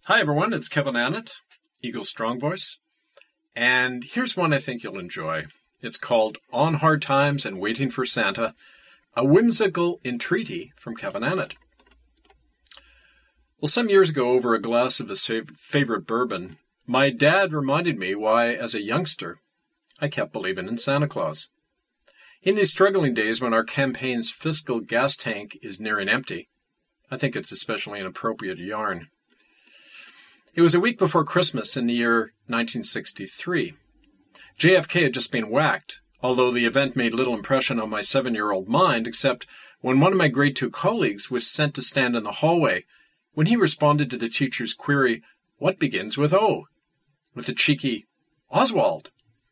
Hi, everyone. It's Kevin Annett, Eagle Strong Voice. And here's one I think you'll enjoy. It's called On Hard Times and Waiting for Santa, a whimsical entreaty from Kevin Annett. Well, some years ago, over a glass of his favorite bourbon, my dad reminded me why, as a youngster, I kept believing in Santa Claus. In these struggling days when our campaign's fiscal gas tank is nearing empty, I think it's especially an appropriate yarn. It was a week before Christmas in the year 1963. JFK had just been whacked, although the event made little impression on my 7-year-old mind, except when one of my grade 2 colleagues was sent to stand in the hallway when he responded to the teacher's query, "What begins with O?" with a cheeky, "Oswald."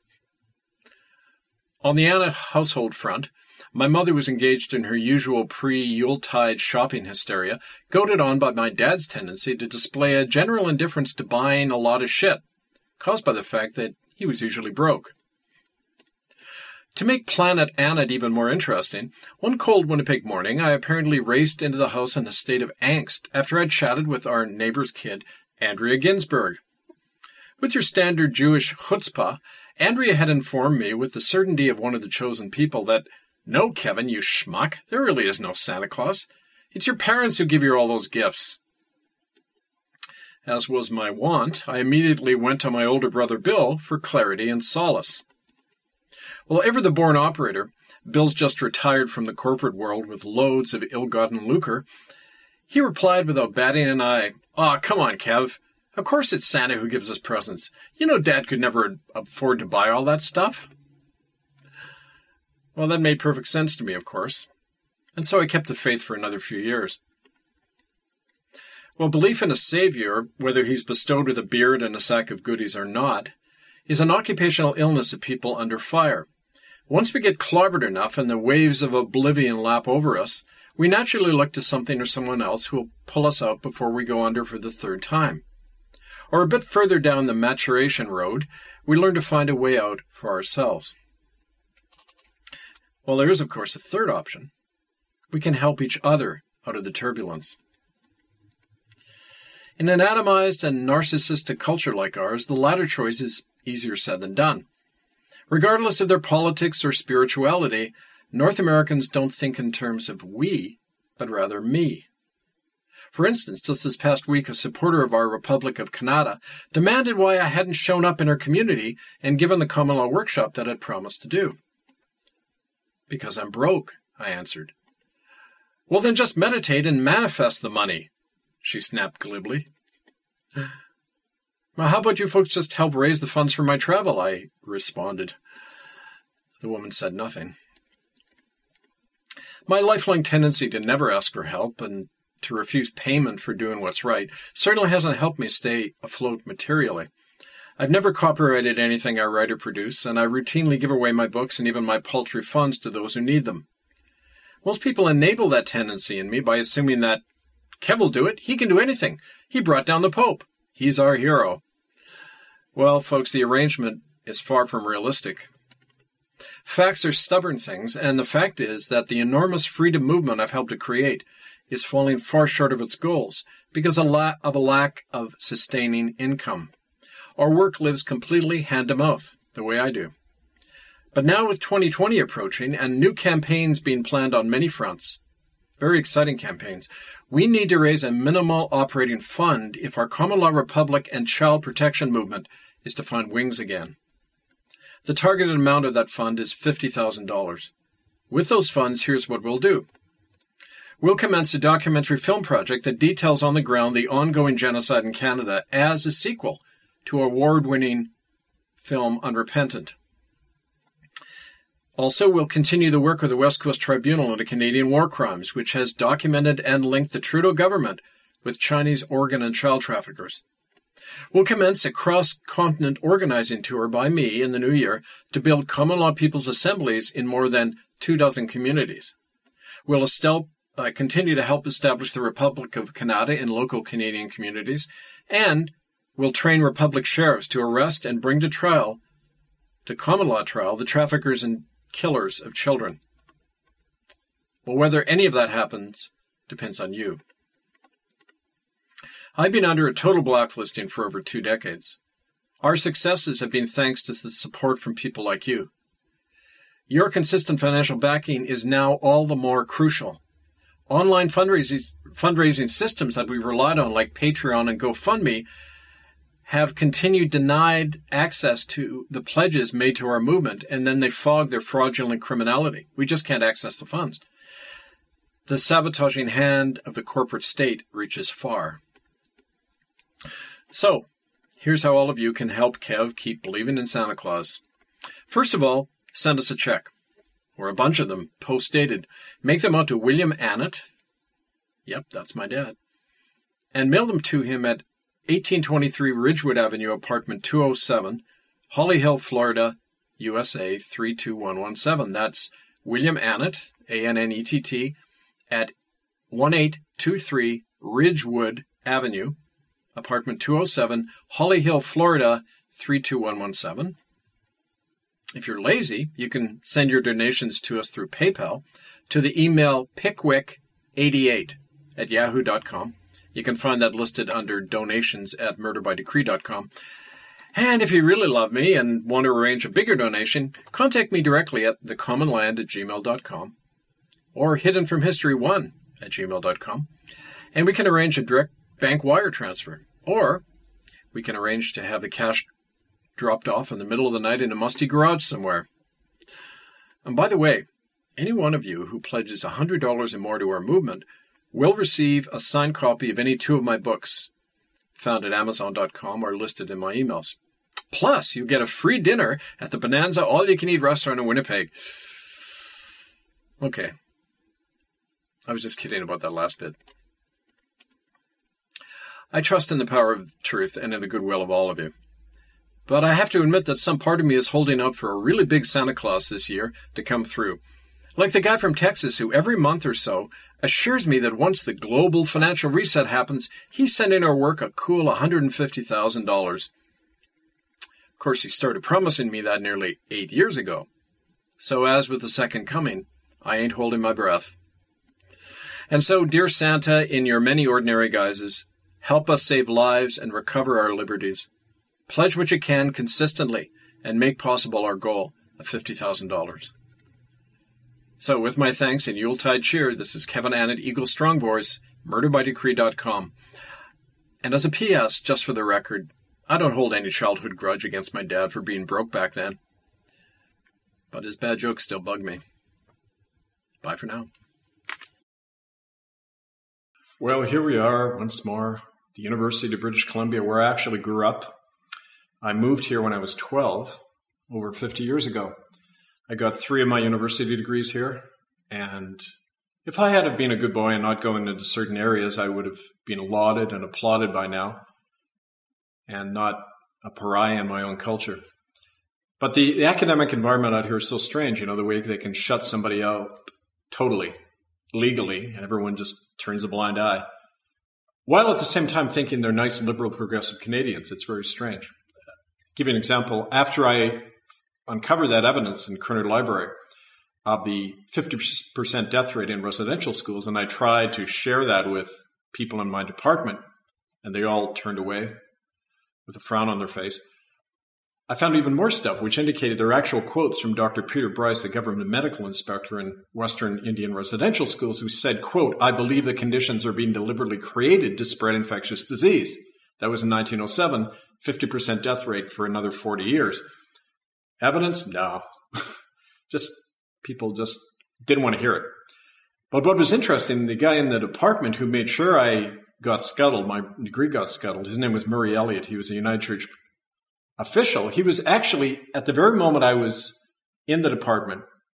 On the Annett household front, my mother was engaged in her usual pre-Yuletide shopping hysteria, goaded on by my dad's tendency to display a general indifference to buying a lot of shit, caused by the fact that he was usually broke. To make Planet Annett even more interesting, one cold Winnipeg morning, I apparently raced into the house in a state of angst after I'd chatted with our neighbor's kid, Andrea Ginsberg. With your standard Jewish chutzpah, Andrea had informed me with the certainty of one of the chosen people that, "No, Kevin, you schmuck, there really is no Santa Claus. It's your parents who give you all those gifts." As was my wont, I immediately went to my older brother Bill for clarity and solace. Well, ever the born operator, Bill's just retired from the corporate world with loads of ill-gotten lucre. He replied without batting an eye, "Aw, come on, Kev. Of course it's Santa who gives us presents. You know Dad could never afford to buy all that stuff." Well, that made perfect sense to me, of course, and so I kept the faith for another few years. Well, belief in a savior, whether he's bestowed with a beard and a sack of goodies or not, is an occupational illness of people under fire. Once we get clobbered enough and the waves of oblivion lap over us, we naturally look to something or someone else who will pull us out before we go under for the third time. Or a bit further down the maturation road, we learn to find a way out for ourselves. Well, there is, of course, a third option. We can help each other out of the turbulence. In an atomized and narcissistic culture like ours, the latter choice is easier said than done. Regardless of their politics or spirituality, North Americans don't think in terms of we, but rather me. For instance, just this past week, a supporter of our Republic of Canada demanded why I hadn't shown up in her community and given the common law workshop that I'd promised to do. "Because I'm broke," I answered. "Well, then just meditate and manifest the money," she snapped glibly. "Well, how about you folks just help raise the funds for my travel?" I responded. The woman said nothing. My lifelong tendency to never ask for help and to refuse payment for doing what's right certainly hasn't helped me stay afloat materially. I've never copyrighted anything I write or produce, and I routinely give away my books and even my paltry funds to those who need them. Most people enable that tendency in me by assuming that Kev will do it. He can do anything. He brought down the Pope. He's our hero. Well, folks, the arrangement is far from realistic. Facts are stubborn things, and the fact is that the enormous freedom movement I've helped to create is falling far short of its goals because of a lack of sustaining income. Our work lives completely hand-to-mouth, the way I do. But now with 2020 approaching and new campaigns being planned on many fronts, very exciting campaigns, we need to raise a minimal operating fund if our common law republic and child protection movement is to find wings again. The targeted amount of that fund is $50,000. With those funds, here's what we'll do. We'll commence a documentary film project that details on the ground the ongoing genocide in Canada as a sequel to award-winning film Unrepentant. Also, we'll continue the work of the West Coast Tribunal into Canadian War Crimes, which has documented and linked the Trudeau government with Chinese organ and child traffickers. We'll commence a cross-continent organizing tour by me in the new year to build common law people's assemblies in more than 24 communities. We'll continue to help establish the Republic of Canada in local Canadian communities, and we'll train Republic sheriffs to arrest and bring to common law trial, the traffickers and killers of children. Well, whether any of that happens depends on you. I've been under a total blacklisting for over 2 decades. Our successes have been thanks to the support from people like you. Your consistent financial backing is now all the more crucial. Online fundraising systems that we relied on, like Patreon and GoFundMe, have continued denied access to the pledges made to our movement, and then they fog their fraudulent criminality. We just can't access the funds. The sabotaging hand of the corporate state reaches far. So, here's how all of you can help Kev keep believing in Santa Claus. First of all, send us a check, or a bunch of them, post-dated. Make them out to William Annett. Yep, that's my dad. And mail them to him at 1823 Ridgewood Avenue, apartment 207, Holly Hill, Florida, USA 32117. That's William Annett, Annett, at 1823 Ridgewood Avenue, apartment 207, Holly Hill, Florida 32117. If you're lazy, you can send your donations to us through PayPal to the email pickwick88@yahoo.com. You can find that listed under donations at murderbydecree.com. And if you really love me and want to arrange a bigger donation, contact me directly at thecommonland@gmail.com or hiddenfromhistory1@gmail.com. And we can arrange a direct bank wire transfer. Or we can arrange to have the cash dropped off in the middle of the night in a musty garage somewhere. And by the way, any one of you who pledges $100 or more to our movement will receive a signed copy of any 2 of my books found at Amazon.com or listed in my emails. Plus, you get a free dinner at the Bonanza All-You-Can-Eat restaurant in Winnipeg. Okay. I was just kidding about that last bit. I trust in the power of truth and in the goodwill of all of you. But I have to admit that some part of me is holding out for a really big Santa Claus this year to come through. Like the guy from Texas who every month or so assures me that once the global financial reset happens, he's sending our work a cool $150,000. Of course, he started promising me that nearly 8 years ago. So as with the second coming, I ain't holding my breath. And so, dear Santa, in your many ordinary guises, help us save lives and recover our liberties. Pledge what you can consistently and make possible our goal of $50,000. So with my thanks and Yuletide cheer, this is Kevin Annett, Eagle Strong Voice, murderbydecree.com. And as a PS, just for the record, I don't hold any childhood grudge against my dad for being broke back then. But his bad jokes still bug me. Bye for now. Well, here we are once more, the University of British Columbia, where I actually grew up. I moved here when I was 12, over 50 years ago. I got 3 of my university degrees here, and if I had been a good boy and not going into certain areas, I would have been lauded and applauded by now, and not a pariah in my own culture. But the academic environment out here is so strange, the way they can shut somebody out totally, legally, and everyone just turns a blind eye, while at the same time thinking they're nice, liberal, progressive Canadians. It's very strange. Give you an example. After I uncovered that evidence in Kerner Library of the 50% death rate in residential schools, and I tried to share that with people in my department, and they all turned away with a frown on their face, I found even more stuff which indicated there are actual quotes from Dr. Peter Bryce, the government medical inspector in Western Indian residential schools, who said, quote, "I believe the conditions are being deliberately created to spread infectious disease." That was in 1907, 50% death rate for another 40 years. Evidence? No. People just didn't want to hear it. But what was interesting, the guy in the department who made sure I got scuttled, my degree got scuttled, his name was Murray Elliott. He was a United Church official. He was actually, at the very moment I was in the department,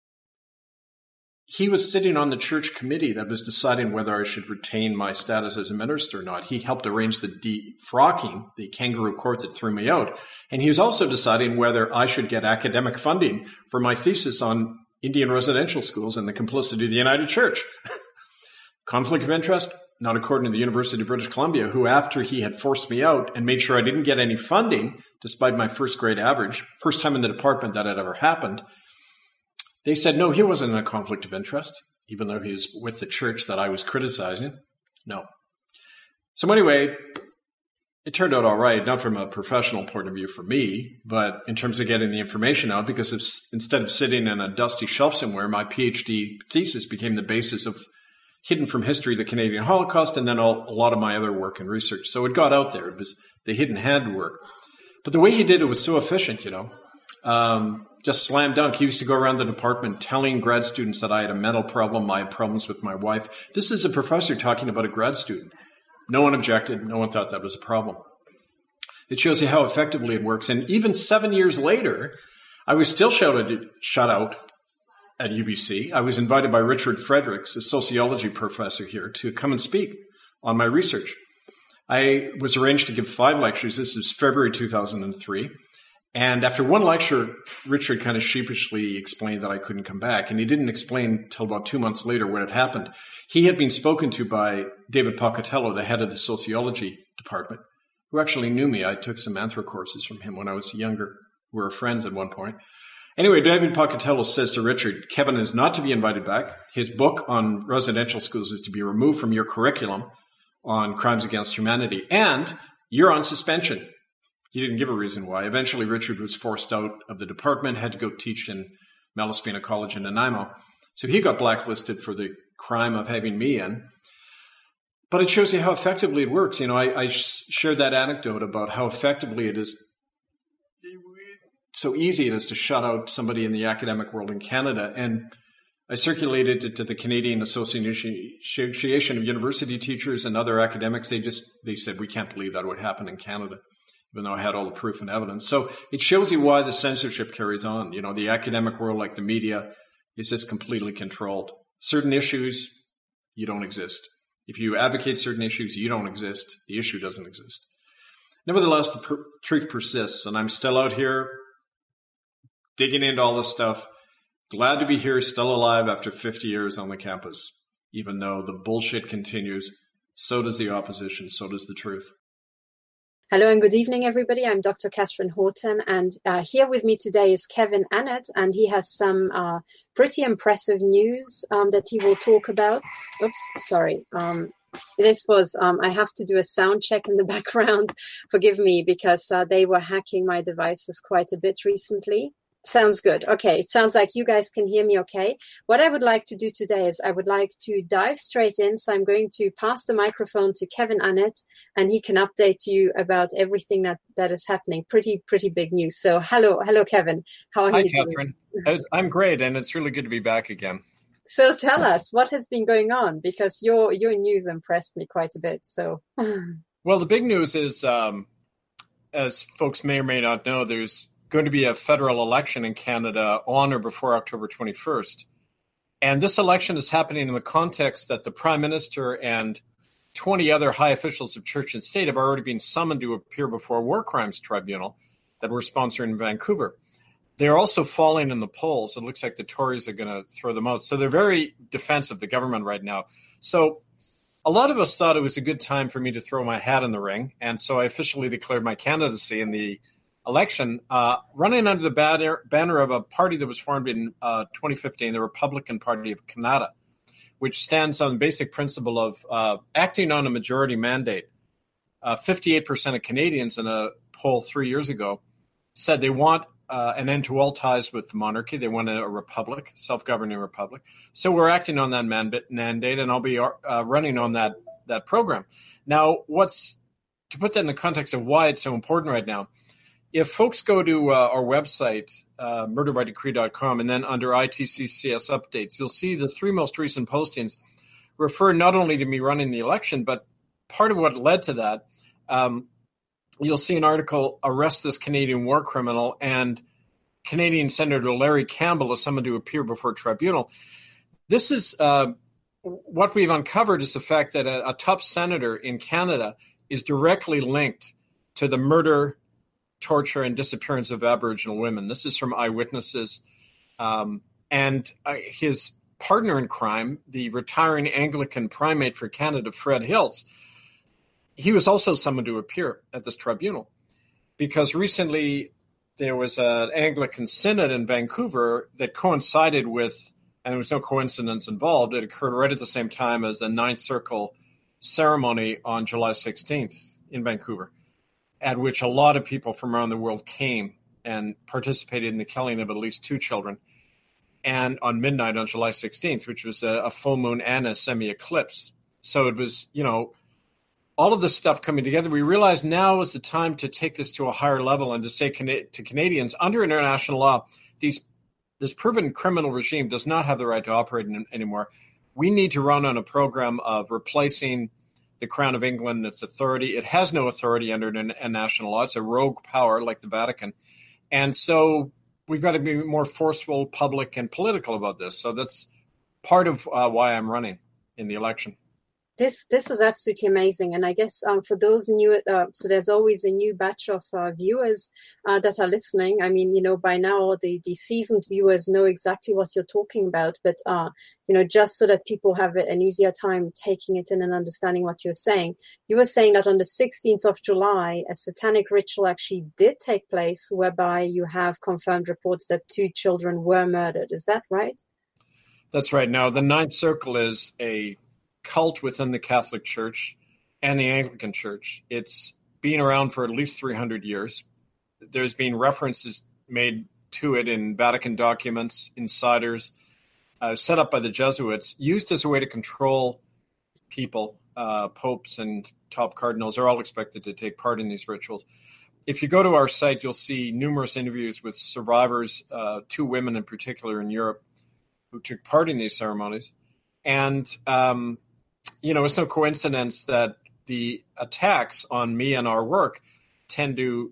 he was sitting on the church committee that was deciding whether I should retain my status as a minister or not. He helped arrange the defrocking, the kangaroo court that threw me out. And he was also deciding whether I should get academic funding for my thesis on Indian residential schools and the complicity of the United Church. Conflict of interest? Not according to the University of British Columbia, who, after he had forced me out and made sure I didn't get any funding, despite my first grade average, first time in the department that had ever happened, they said, no, he wasn't in a conflict of interest, even though he was with the church that I was criticizing. No. So anyway, It turned out all right, not from a professional point of view for me, but in terms of getting the information out, because instead of sitting in a dusty shelf somewhere, my PhD thesis became the basis of Hidden from History, the Canadian Holocaust, and then a lot of my other work and research. So it got out there. It was the hidden hand work. But the way he did it was so efficient, just slam dunk. He used to go around the department telling grad students that I had a mental problem, I had problems with my wife. This is a professor talking about a grad student. No one objected. No one thought that was a problem. It shows you how effectively it works. And even 7 years later, I was still shut out at UBC. I was invited by Richard Fredericks, a sociology professor here, to come and speak on my research. I was arranged to give 5 lectures. This is February 2003. And after one lecture, Richard kind of sheepishly explained that I couldn't come back. And he didn't explain till about 2 months later what had happened. He had been spoken to by David Pocatello, the head of the sociology department, who actually knew me. I took some anthro courses from him when I was younger. We were friends at one point. Anyway, David Pocatello says to Richard, Kevin is not to be invited back. His book on residential schools is to be removed from your curriculum on crimes against humanity. And you're on suspension. He didn't give a reason why. Eventually, Richard was forced out of the department, had to go teach in Malaspina College in Nanaimo. So he got blacklisted for the crime of having me in. But it shows you how effectively it works. I shared that anecdote about how effectively it is, so easy it is to shut out somebody in the academic world in Canada. And I circulated it to the Canadian Association of University Teachers and other academics. They said, we can't believe that would happen in Canada, even though I had all the proof and evidence. So it shows you why the censorship carries on. The academic world, like the media, is just completely controlled. Certain issues, you don't exist. If you advocate certain issues, you don't exist. The issue doesn't exist. Nevertheless, the truth persists, and I'm still out here digging into all this stuff. Glad to be here, still alive after 50 years on the campus. Even though the bullshit continues, so does the opposition, so does the truth. Hello and good evening, everybody. I'm Dr. Catherine Horton, and here with me today is Kevin Annett, and he has some pretty impressive news that he will talk about. Oops, sorry. This was, I have to do a sound check in the background. Forgive me, because they were hacking my devices quite a bit recently. Sounds good. Okay. It sounds like you guys can hear me okay. What I would like to do today is I would like to dive straight in. So I'm going to pass the microphone to Kevin Annett, and he can update you about everything that is happening. Pretty big news. So hello, Kevin. How are you doing? Hi, Catherine. I'm great, and it's really good to be back again. So tell us what has been going on, because your news impressed me quite a bit. So, well, the big news is, as folks may or may not know, there's going to be a federal election in Canada on or before October 21st. And this election is happening in the context that the Prime Minister and 20 other high officials of church and state have already been summoned to appear before a war crimes tribunal that we're sponsoring in Vancouver. They're also falling in the polls. It looks like the Tories are going to throw them out. So they're very defensive of the government right now. So a lot of us thought it was a good time for me to throw my hat in the ring. And so I officially declared my candidacy in the election, running under the banner of a party that was formed in 2015, the Republican Party of Canada, which stands on the basic principle of acting on a majority mandate. 58% of Canadians in a poll 3 years ago said they want an end to all ties with the monarchy. They want a republic, self-governing republic. So we're acting on that mandate, and I'll be running on that program. Now, to put that in the context of why it's so important right now, if folks go to our website, murderbydecree.com, and then under ITCCS updates, you'll see the 3 most recent postings refer not only to me running the election, but part of what led to that. You'll see an article, Arrest This Canadian War Criminal, and Canadian Senator Larry Campbell is summoned to appear before tribunal. This is what we've uncovered is the fact that a top senator in Canada is directly linked to the murder, torture, and disappearance of Aboriginal women. This is from eyewitnesses. And his partner in crime, the retiring Anglican primate for Canada, Fred Hills, he was also summoned to appear at this tribunal because recently there was an Anglican synod in Vancouver that coincided with, and there was no coincidence involved, it occurred right at the same time as the Ninth Circle ceremony on July 16th in Vancouver. at which a lot of people from around the world came and participated in the killing of at least 2 children. And on midnight on July 16th, which was a full moon and a semi-eclipse. So it was, all of this stuff coming together. We realized now is the time to take this to a higher level and to say to Canadians, under international law, this proven criminal regime does not have the right to operate anymore. We need to run on a program of replacing the Crown of England and its authority. It has no authority under national law. It's a rogue power like the Vatican. And so we've got to be more forceful, public, and political about this. So that's part of why I'm running in the election. This is absolutely amazing. And I guess for those new, so there's always a new batch of viewers that are listening. I mean, by now the seasoned viewers know exactly what you're talking about. But, just so that people have an easier time taking it in and understanding what you're saying, you were saying that on the 16th of July, a satanic ritual actually did take place whereby you have confirmed reports that 2 children were murdered. Is that right? That's right. Now, the Ninth Circle is a cult within the Catholic Church and the Anglican Church. It's been around for at least 300 years. There's been references made to it in Vatican documents, insiders, set up by the Jesuits, used as a way to control people. Popes and top cardinals are all expected to take part in these rituals. If you go to our site, you'll see numerous interviews with survivors, 2 women in particular in Europe who took part in these ceremonies. And it's no coincidence that the attacks on me and our work tend to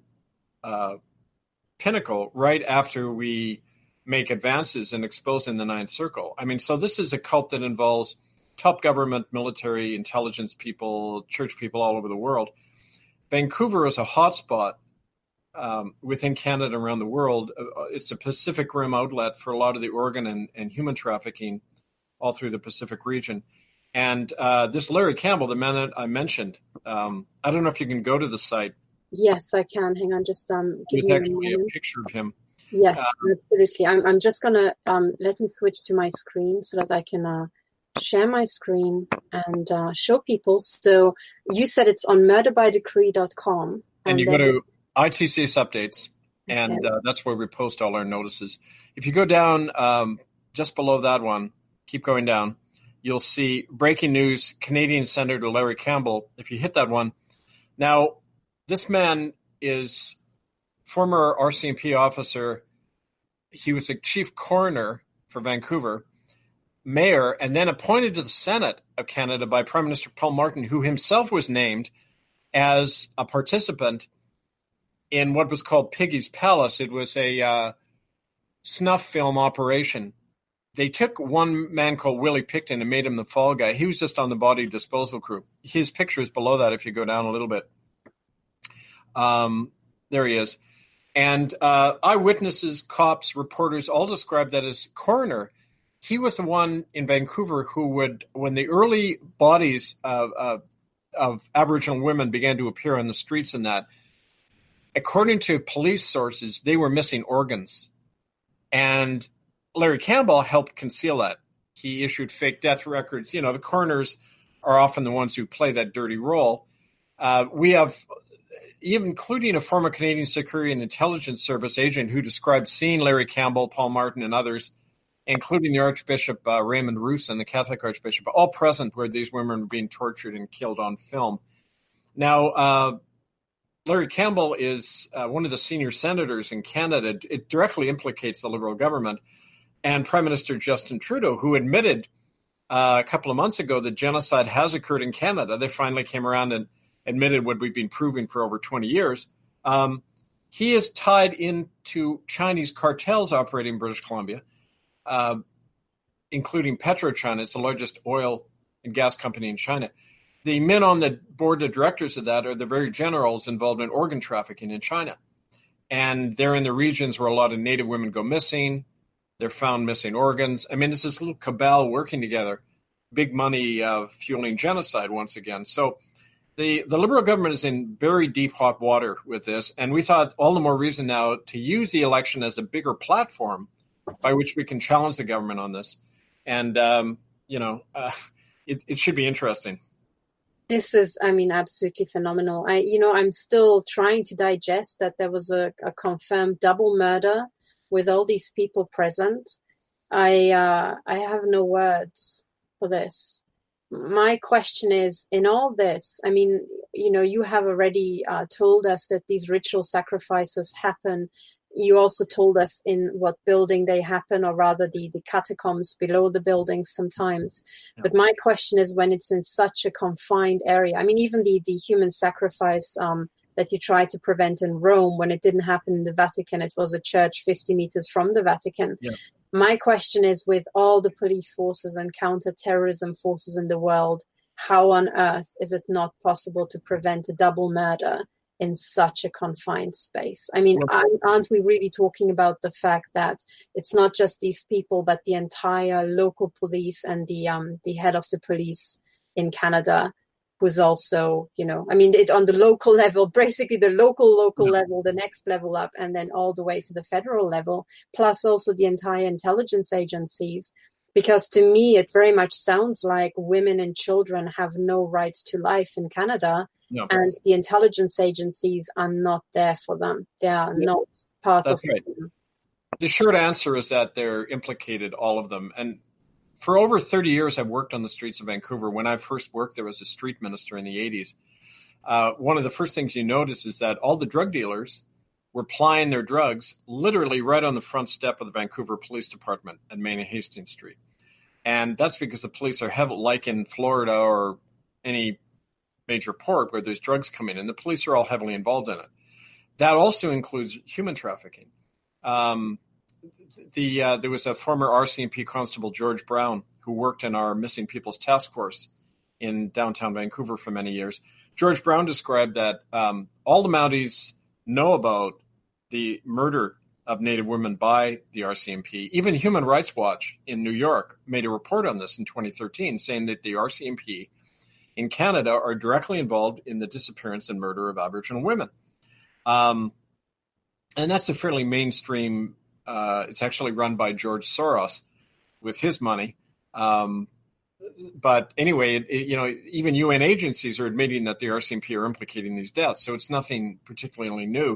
pinnacle right after we make advances in exposing the Ninth Circle. I mean, so this is a cult that involves top government, military, intelligence people, church people all over the world. Vancouver is a hotspot within Canada and around the world. It's a Pacific Rim outlet for a lot of the organ and human trafficking all through the Pacific region. And this Larry Campbell, the man that I mentioned, I don't know if you can go to the site. Yes, I can. Hang on, just There's actually a picture of him. Yes, absolutely. I'm just gonna let me switch to my screen so that I can share my screen and show people. So you said it's on murderbydecree.com. And you go to ITCS updates, and that's where we post all our notices. If you go down just below that one, keep going down, you'll see breaking news, Canadian Senator Larry Campbell. If you hit that one. Now, this man is former RCMP officer. He was a chief coroner for Vancouver, mayor, and then appointed to the Senate of Canada by Prime Minister Paul Martin, who himself was named as a participant in what was called Piggy's Palace. It was a snuff film operation. They took one man called Willie Picton and made him the fall guy. He was just on the body disposal crew. His picture is below that if you go down a little bit. There he is. And eyewitnesses, cops, reporters all described that as coroner. He was the one in Vancouver who would, when the early bodies of Aboriginal women began to appear on the streets and that, according to police sources, they were missing organs. And Larry Campbell helped conceal that. He issued fake death records. The coroners are often the ones who play that dirty role. We have, even including a former Canadian Security and Intelligence Service agent who described seeing Larry Campbell, Paul Martin, and others, including the Archbishop Raymond Roussin, the Catholic Archbishop, all present where these women were being tortured and killed on film. Now, Larry Campbell is one of the senior senators in Canada. It directly implicates the Liberal government and Prime Minister Justin Trudeau, who admitted a couple of months ago that genocide has occurred in Canada. They finally came around and admitted what we've been proving for over 20 years. He is tied into Chinese cartels operating in British Columbia, including PetroChina. It's the largest oil and gas company in China. The men on the board of directors of that are the very generals involved in organ trafficking in China. And they're in the regions where a lot of Native women go missing. They're found missing organs. I mean, it's this little cabal working together, big money fueling genocide once again. So the Liberal government is in very deep hot water with this. And we thought all the more reason now to use the election as a bigger platform by which we can challenge the government on this. And, it should be interesting. This is, I mean, absolutely phenomenal. I'm still trying to digest that there was a confirmed double murder with all these people present. I have no words for this. My question is, in all this, I mean, you have already told us that these ritual sacrifices happen. You also told us in what building they happen, or rather the catacombs below the buildings sometimes. Yeah. But my question is, when it's in such a confined area, I mean, even the human sacrifice that you tried to prevent in Rome, when it didn't happen in the Vatican, it was a church 50 meters from the Vatican. Yeah. My question is, with all the police forces and counter-terrorism forces in the world, how on earth is it not possible to prevent a double murder in such a confined space? I mean, aren't we really talking about the fact that it's not just these people, but the entire local police and the head of the police in Canada, who's also, I mean, it on the local level, basically the local level, the next level up, and then all the way to the federal level, plus also the entire intelligence agencies. Because to me, it very much sounds like women and children have no rights to life in Canada. No. And the intelligence agencies are not there for them. They are not part of it. Right. The short answer is that they're implicated, all of them. And for over 30 years, I've worked on the streets of Vancouver. When I first worked there as a street minister in the 80s, one of the first things you notice is that all the drug dealers were plying their drugs literally right on the front step of the Vancouver Police Department at Main and Hastings Street. And that's because the police are heavily, like in Florida or any major port where there's drugs coming in, the police are all heavily involved in it. That also includes human trafficking. There was a former RCMP constable, George Brown, who worked in our Missing People's Task Force in downtown Vancouver for many years. George Brown described that all the Mounties know about the murder of Native women by the RCMP. Even Human Rights Watch in New York made a report on this in 2013, saying that the RCMP in Canada are directly involved in the disappearance and murder of Aboriginal women. And that's a fairly mainstream, it's actually run by George Soros with his money. But anyway, even UN agencies are admitting that the RCMP are implicating these deaths. So it's nothing particularly new.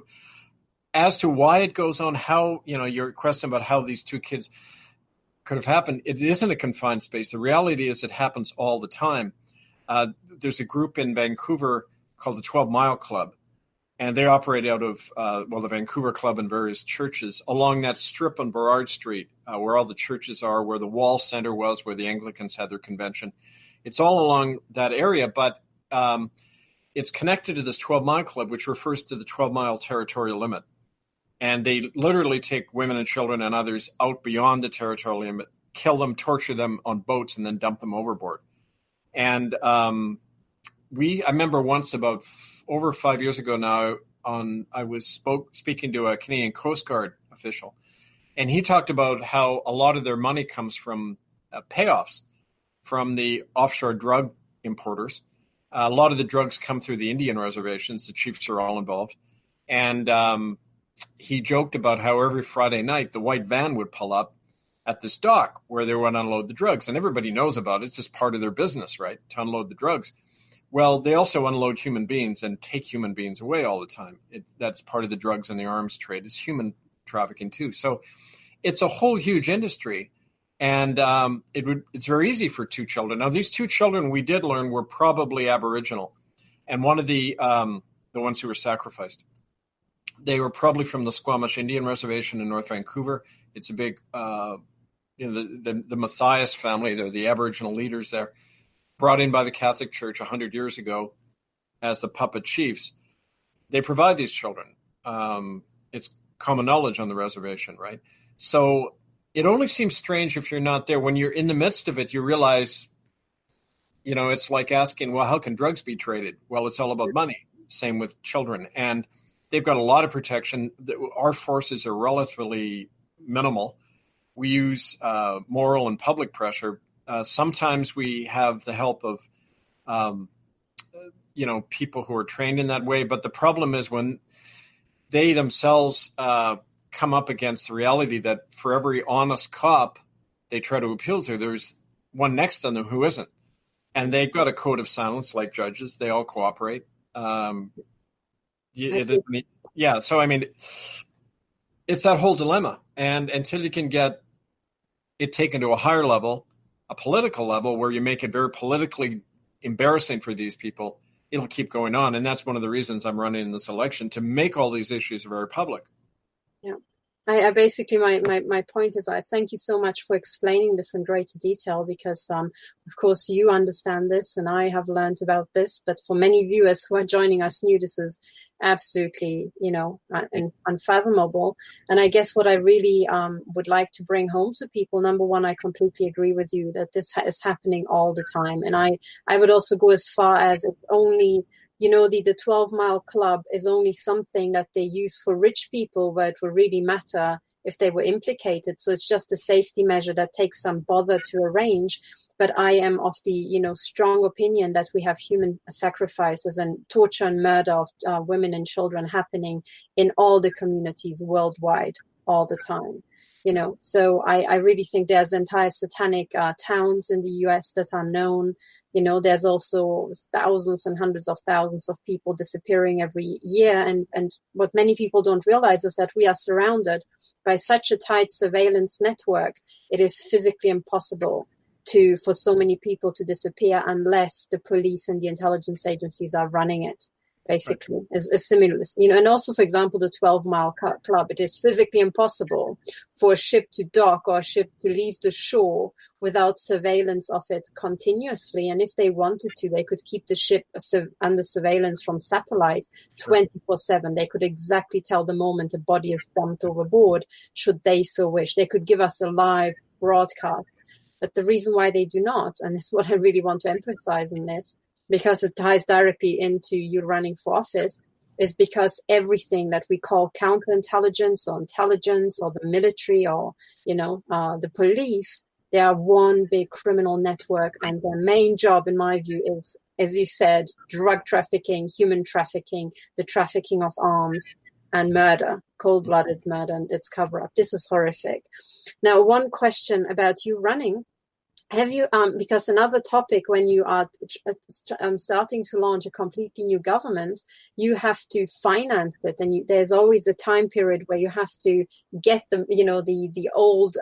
As to why it goes on, how, your question about how these two kids could have happened, it isn't a confined space. The reality is it happens all the time. There's a group in Vancouver called the 12 Mile Club, and they operate out of, the Vancouver Club and various churches along that strip on Burrard Street, where all the churches are, where the Wall Center was, where the Anglicans had their convention. It's all along that area, but it's connected to this 12 Mile Club, which refers to the 12-mile territorial limit. And they literally take women and children and others out beyond the territorial limit, kill them, torture them on boats, and then dump them overboard. And I remember once about over 5 years ago now, I was speaking to a Canadian Coast Guard official, and he talked about how a lot of their money comes from payoffs from the offshore drug importers. A lot of the drugs come through the Indian reservations. The chiefs are all involved. And he joked about how every Friday night the white van would pull up at this dock where they would unload the drugs. And everybody knows about it. It's just part of their business, right, to unload the drugs. Well, they also unload human beings and take human beings away all the time. That's part of the drugs and the arms trade, is human trafficking too. So it's a whole huge industry. And it's very easy for two children. Now, these two children, we did learn, were probably Aboriginal. And one of the ones who were sacrificed, they were probably from the Squamish Indian Reservation in North Vancouver. It's a big, the Matthias family, they're the Aboriginal leaders there, brought in by the Catholic Church 100 years ago as the puppet chiefs. They provide these children. It's common knowledge on the reservation, right? So it only seems strange if you're not there. When you're in the midst of it, you realize, it's like asking, well, how can drugs be traded? Well, it's all about money. Same with children. And they've got a lot of protection. Our forces are relatively minimal. We use moral and public pressure. Sometimes we have the help of, people who are trained in that way. But the problem is when they themselves come up against the reality that for every honest cop they try to appeal to, there's one next to them who isn't. and they've got a code of silence like judges. They all cooperate. So I mean, it's that whole dilemma. And until you can get it taken to a higher level, a political level, where you make it very politically embarrassing for these people, it'll keep going on. And that's one of the reasons I'm running in this election, to make all these issues very public. Yeah. I basically, my point is, I thank you so much for explaining this in greater detail, because, of course, you understand this and I have learned about this. But for many viewers who are joining us new, this is absolutely, unfathomable. And I guess what I really would like to bring home to people, number one, I completely agree with you that this is happening all the time. And I would also go as far as it's only, the 12-mile club is only something that they use for rich people, where it will really matter if they were implicated. So it's just a safety measure that takes some bother to arrange. But I am of the, strong opinion that we have human sacrifices and torture and murder of women and children happening in all the communities worldwide all the time. So I really think there's entire satanic towns in the US that are known. There's also thousands and hundreds of thousands of people disappearing every year. And what many people don't realize is that we are surrounded by such a tight surveillance network. It is physically impossible for so many people to disappear unless the police and the intelligence agencies are running it. Basically, as a stimulus, and also, for example, the 12-mile club, it is physically impossible for a ship to dock or a ship to leave the shore without surveillance of it continuously. And if they wanted to, they could keep the ship under surveillance from satellite 24/7. They could exactly tell the moment a body is dumped overboard, should they so wish. They could give us a live broadcast. But the reason why they do not, and this is what I really want to emphasize in this, because it ties directly into you running for office, is because everything that we call counterintelligence or intelligence or the military or, the police, they are one big criminal network. And their main job, in my view, is, as you said, drug trafficking, human trafficking, the trafficking of arms, and murder, cold-blooded murder and its cover-up. This is horrific. Now, one question about you running. Have you, because another topic, when you are starting to launch a completely new government, you have to finance it. And there's always a time period where you have to get the old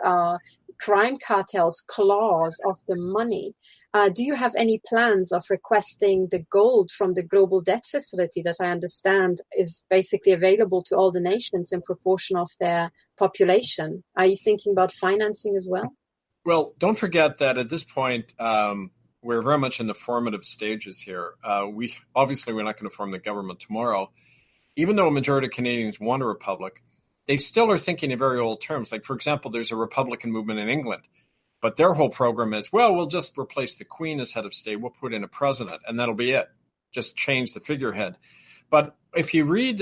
crime cartels' claws of the money. Do you have any plans of requesting the gold from the global debt facility that I understand is basically available to all the nations in proportion of their population? Are you thinking about financing as well? Well, don't forget that at this point, we're very much in the formative stages here. We're not going to form the government tomorrow. Even though a majority of Canadians want a republic, they still are thinking in very old terms. Like, for example, there's a Republican movement in England, but their whole program is, we'll just replace the Queen as head of state. We'll put in a president, and that'll be it. Just change the figurehead. But if you read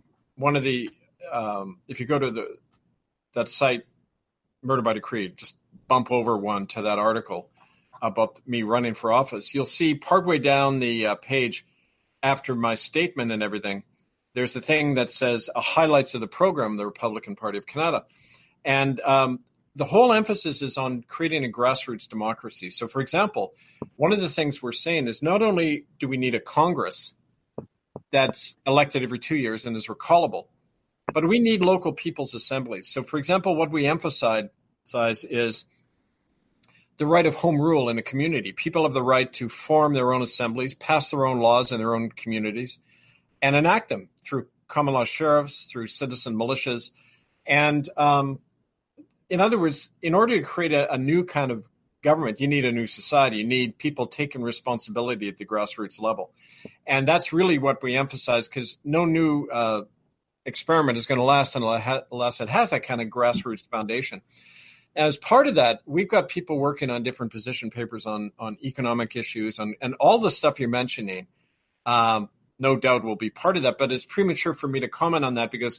if you go to that site, Murder by Decree, just bump over one to that article about me running for office, you'll see partway down the page after my statement and everything, there's a thing that says highlights of the program, the Republican Party of Canada. And the whole emphasis is on creating a grassroots democracy. So, for example, one of the things we're saying is not only do we need a Congress that's elected every 2 years and is recallable, but we need local people's assemblies. So, for example, what we emphasize is the right of home rule in a community. People have the right to form their own assemblies, pass their own laws in their own communities, and enact them through common law sheriffs, through citizen militias. And in other words, in order to create a new kind of government, you need a new society. You need people taking responsibility at the grassroots level. And that's really what we emphasize, because no new experiment is going to last unless it has that kind of grassroots foundation. As part of that, we've got people working on different position papers on economic issues and all the stuff you're mentioning. No doubt will be part of that, but it's premature for me to comment on that because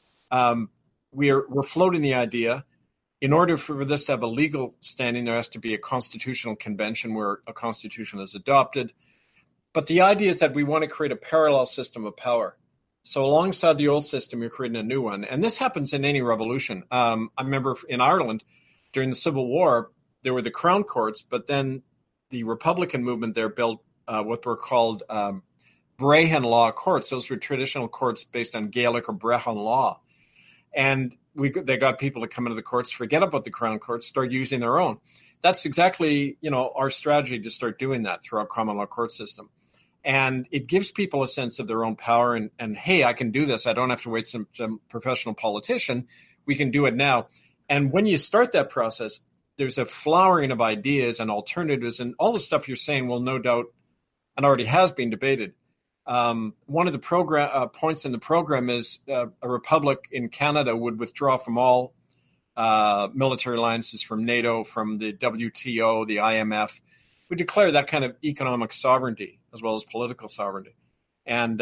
we're floating the idea. In order for this to have a legal standing, there has to be a constitutional convention where a constitution is adopted. But the idea is that we want to create a parallel system of power. So alongside the old system, you're creating a new one. And this happens in any revolution. I remember in Ireland, during the Civil War, there were the Crown Courts, but then the Republican movement there built what were called Brehon law courts. Those were traditional courts based on Gaelic or Brehon law. And they got people to come into the courts, forget about the Crown Courts, start using their own. That's exactly, our strategy to start doing that through our common law court system. And it gives people a sense of their own power and hey, I can do this. I don't have to wait some professional politician. We can do it now. And when you start that process, there's a flowering of ideas and alternatives, and all the stuff you're saying will no doubt and already has been debated. One of the points in the program is a republic in Canada would withdraw from all military alliances, from NATO, from the WTO, the IMF. We declare that kind of economic sovereignty as well as political sovereignty. And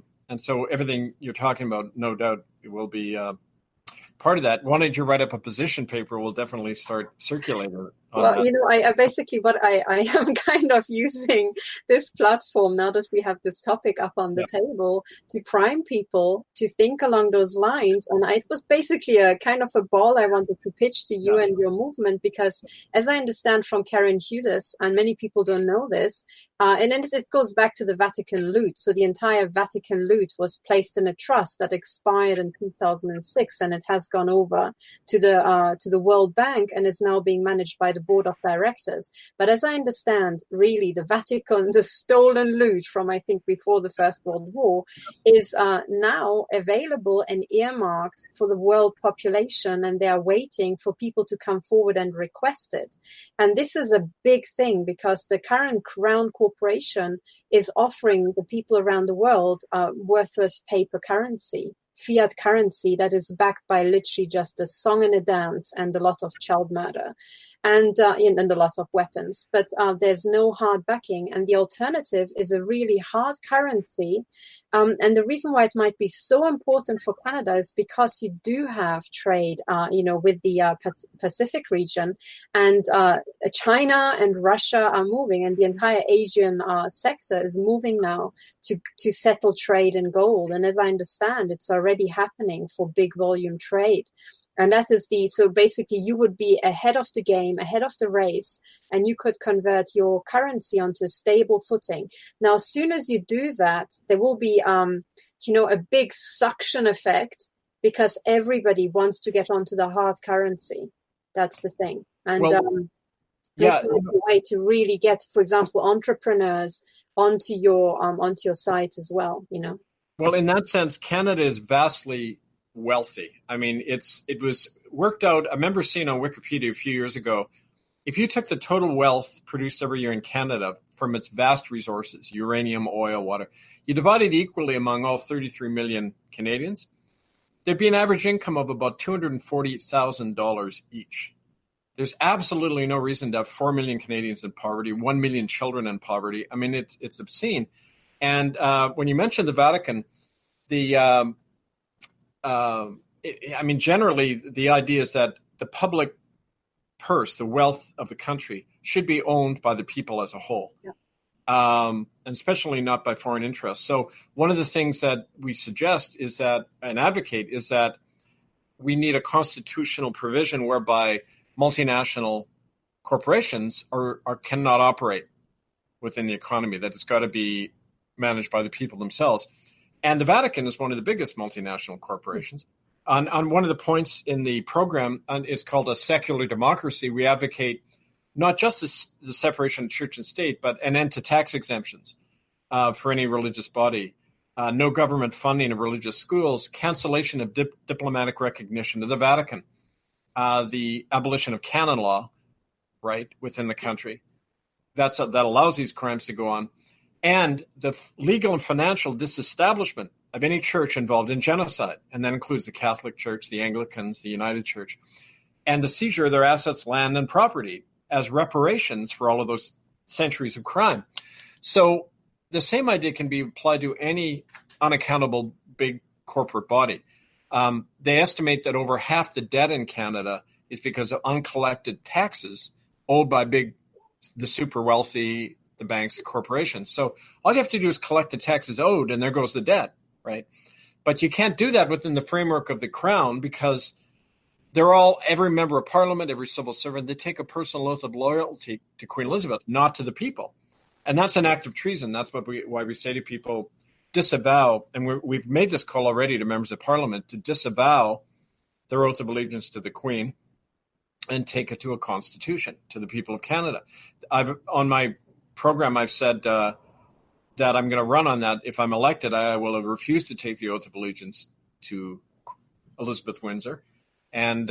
so everything you're talking about, no doubt, it will be part of that. Wanted you write up a position paper, we'll definitely start circulating. Well, I basically what I am kind of using this platform now that we have this topic up on the table to prime people to think along those lines. And it was basically a kind of a ball I wanted to pitch to you and your movement, because as I understand from Karen Hudes, and many people don't know this, and then it goes back to the Vatican loot. So the entire Vatican loot was placed in a trust that expired in 2006, and it has gone over to the World Bank and is now being managed by the board of directors. But as I understand, really the Vatican, the stolen loot from, I think, before the First World War, is now available and earmarked for the world population, and they are waiting for people to come forward and request it. And this is a big thing, because the current Crown Corporation is offering the people around the world worthless paper currency, fiat currency that is backed by literally just a song and a dance and a lot of child murder and a lot of weapons. But there's no hard backing. And the alternative is a really hard currency. And the reason why it might be so important for Canada is because you do have trade, with the Pacific region, and China and Russia are moving, and the entire Asian sector is moving now to settle trade in gold. And as I understand, it's already happening for big volume trade. And that is so basically you would be ahead of the game, ahead of the race, and you could convert your currency onto a stable footing. Now, as soon as you do that, there will be, a big suction effect, because everybody wants to get onto the hard currency. That's the thing. And this is a way to really get, for example, entrepreneurs onto your site as well, Well, in that sense, Canada is vastly wealthy. I mean, it was worked out. I remember seeing on Wikipedia a few years ago, if you took the total wealth produced every year in Canada from its vast resources, uranium, oil, water, you divide it equally among all 33 million Canadians, there'd be an average income of about $240,000 each. There's absolutely no reason to have 4 million Canadians in poverty, 1 million children in poverty. I mean, it's obscene. And when you mentioned the Vatican, generally, the idea is that the public purse, the wealth of the country, should be owned by the people as a whole, and especially not by foreign interests. So one of the things that we suggest and advocate is that we need a constitutional provision whereby multinational corporations cannot operate within the economy, that it's got to be managed by the people themselves. And the Vatican is one of the biggest multinational corporations. On one of the points in the program, it's called a secular democracy, we advocate not just the separation of church and state, but an end to tax exemptions for any religious body, no government funding of religious schools, cancellation of diplomatic recognition of the Vatican, the abolition of canon law, right, within the country. That allows these crimes to go on. And the legal and financial disestablishment of any church involved in genocide, and that includes the Catholic Church, the Anglicans, the United Church, and the seizure of their assets, land, and property as reparations for all of those centuries of crime. So the same idea can be applied to any unaccountable big corporate body. They estimate that over half the debt in Canada is because of uncollected taxes owed by the super wealthy, the banks, the corporations. So all you have to do is collect the taxes owed, and there goes the debt, right? But you can't do that within the framework of the Crown, because every member of parliament, every civil servant, they take a personal oath of loyalty to Queen Elizabeth, not to the people. And that's an act of treason. That's why we say to people, disavow, and we've made this call already to members of parliament to disavow their oath of allegiance to the Queen and take it to a constitution, to the people of Canada. On my program, I've said that I'm going to run on that. If I'm elected, I will have refused to take the oath of allegiance to Elizabeth Windsor and,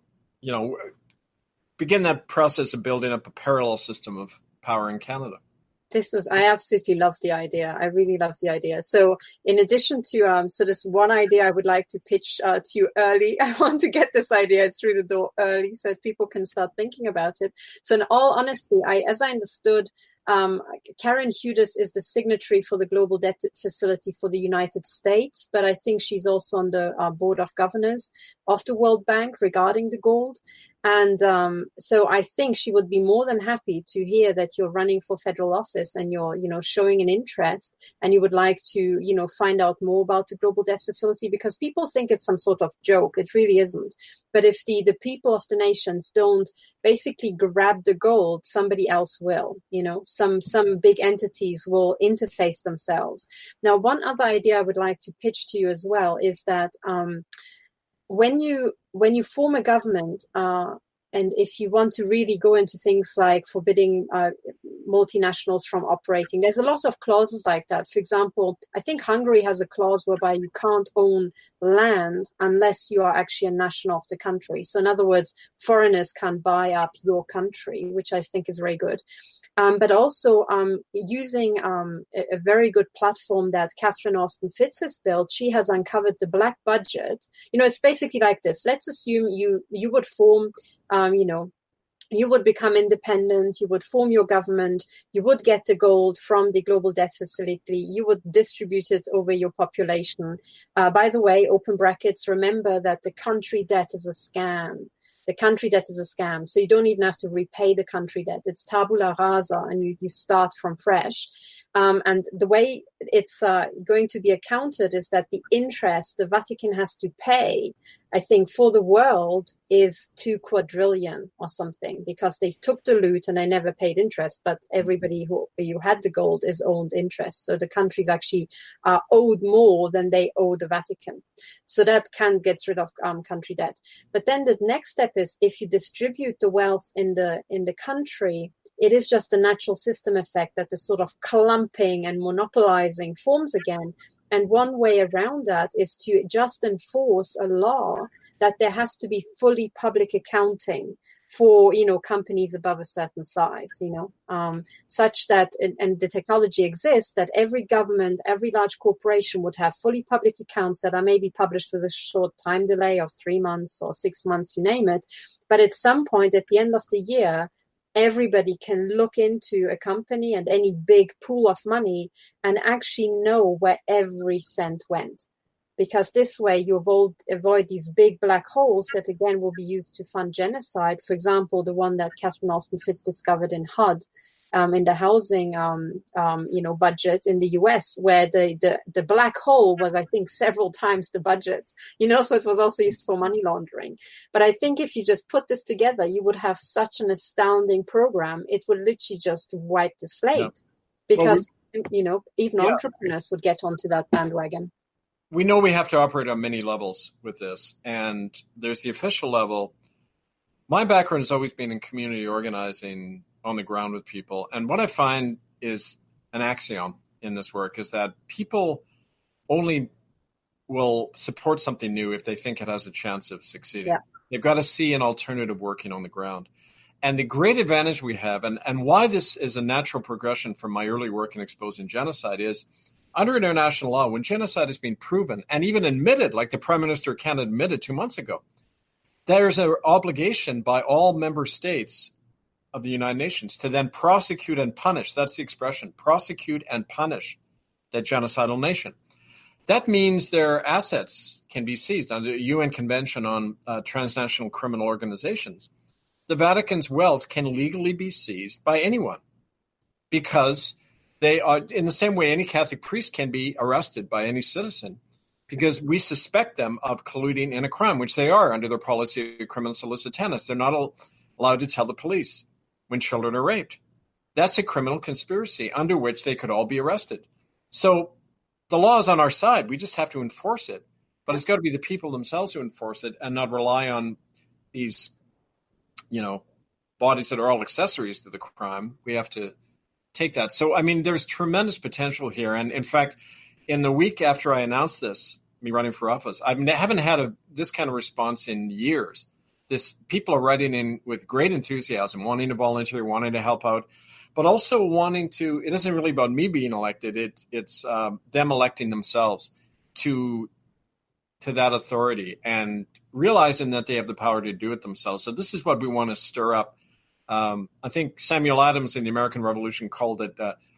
begin that process of building up a parallel system of power in Canada. I absolutely love the idea. I really love the idea. So in addition to, this one idea I would like to pitch to you early, I want to get this idea through the door early so that people can start thinking about it. So in all honesty, as I understood, Karen Hudes is the signatory for the Global Debt Facility for the United States, but I think she's also on the board of governors of the World Bank regarding the gold. And so I think she would be more than happy to hear that you're running for federal office and you're, showing an interest and you would like to, find out more about the Global Debt Facility, because people think it's some sort of joke. It really isn't. But if the people of the nations don't basically grab the gold, somebody else will, some big entities will interface themselves. Now, one other idea I would like to pitch to you as well is that when you form a government, and if you want to really go into things like forbidding multinationals from operating, there's a lot of clauses like that. For example, I think Hungary has a clause whereby you can't own land unless you are actually a national of the country. So in other words, foreigners can't buy up your country, which I think is very good. But also using a very good platform that Catherine Austin Fitts has built. She has uncovered the black budget. It's basically like this. Let's assume you would form, you would become independent, you would form your government, you would get the gold from the Global Debt Facility, you would distribute it over your population. By the way, open brackets, remember that the country debt is a scam. The country debt is a scam. So you don't even have to repay the country debt. It's tabula rasa and you start from fresh. And the way it's going to be accounted is that the interest the Vatican has to pay, I think, for the world is 2 quadrillion or something, because they took the loot and they never paid interest, but everybody who had the gold is owed interest. So the countries actually are owed more than they owe the Vatican. So that gets rid of country debt. But then the next step is if you distribute the wealth in the country, it is just a natural system effect that the sort of clumping and monopolizing forms again. And one way around that is to just enforce a law that there has to be fully public accounting for, companies above a certain size, such that, and the technology exists, that every government, every large corporation would have fully public accounts that are maybe published with a short time delay of 3 months or 6 months, you name it. But at some point at the end of the year, everybody can look into a company and any big pool of money and actually know where every cent went. Because this way you avoid these big black holes that again will be used to fund genocide. For example, the one that Catherine Austin Fitts discovered in HUD, in the housing, budget in the US, where the black hole was, I think, several times the budget, so it was also used for money laundering. But I think if you just put this together, you would have such an astounding program. It would literally just wipe the slate because, even entrepreneurs would get onto that bandwagon. We know we have to operate on many levels with this, and there's the official level. My background has always been in community organizing on the ground with people. And what I find is an axiom in this work is that people only will support something new if they think it has a chance of succeeding. Yeah. They've got to see an alternative working on the ground. And the great advantage we have, and why this is a natural progression from my early work in exposing genocide, is under international law, when genocide has been proven and even admitted, like the Prime Minister of Canada admitted 2 months ago, there's an obligation by all member states of the United Nations to then prosecute and punish, that's the expression, prosecute and punish that genocidal nation. That means their assets can be seized under the UN Convention on Transnational Criminal Organizations. The Vatican's wealth can legally be seized by anyone because they are, in the same way any Catholic priest can be arrested by any citizen, because we suspect them of colluding in a crime, which they are under their policy of criminal solicit tenens. They're not allowed to tell the police when children are raped. That's a criminal conspiracy under which they could all be arrested. So the law is on our side. We just have to enforce it. But it's got to be the people themselves who enforce it and not rely on these, bodies that are all accessories to the crime. We have to take that. So, I mean, there's tremendous potential here. And in fact, in the week after I announced this, me running for office, I haven't had this kind of response in years. People are writing in with great enthusiasm, wanting to volunteer, wanting to help out, but also wanting to, it isn't really about me being elected. It's them electing themselves to that authority and realizing that they have the power to do it themselves. So this is what we want to stir up. I think Samuel Adams in the American Revolution called it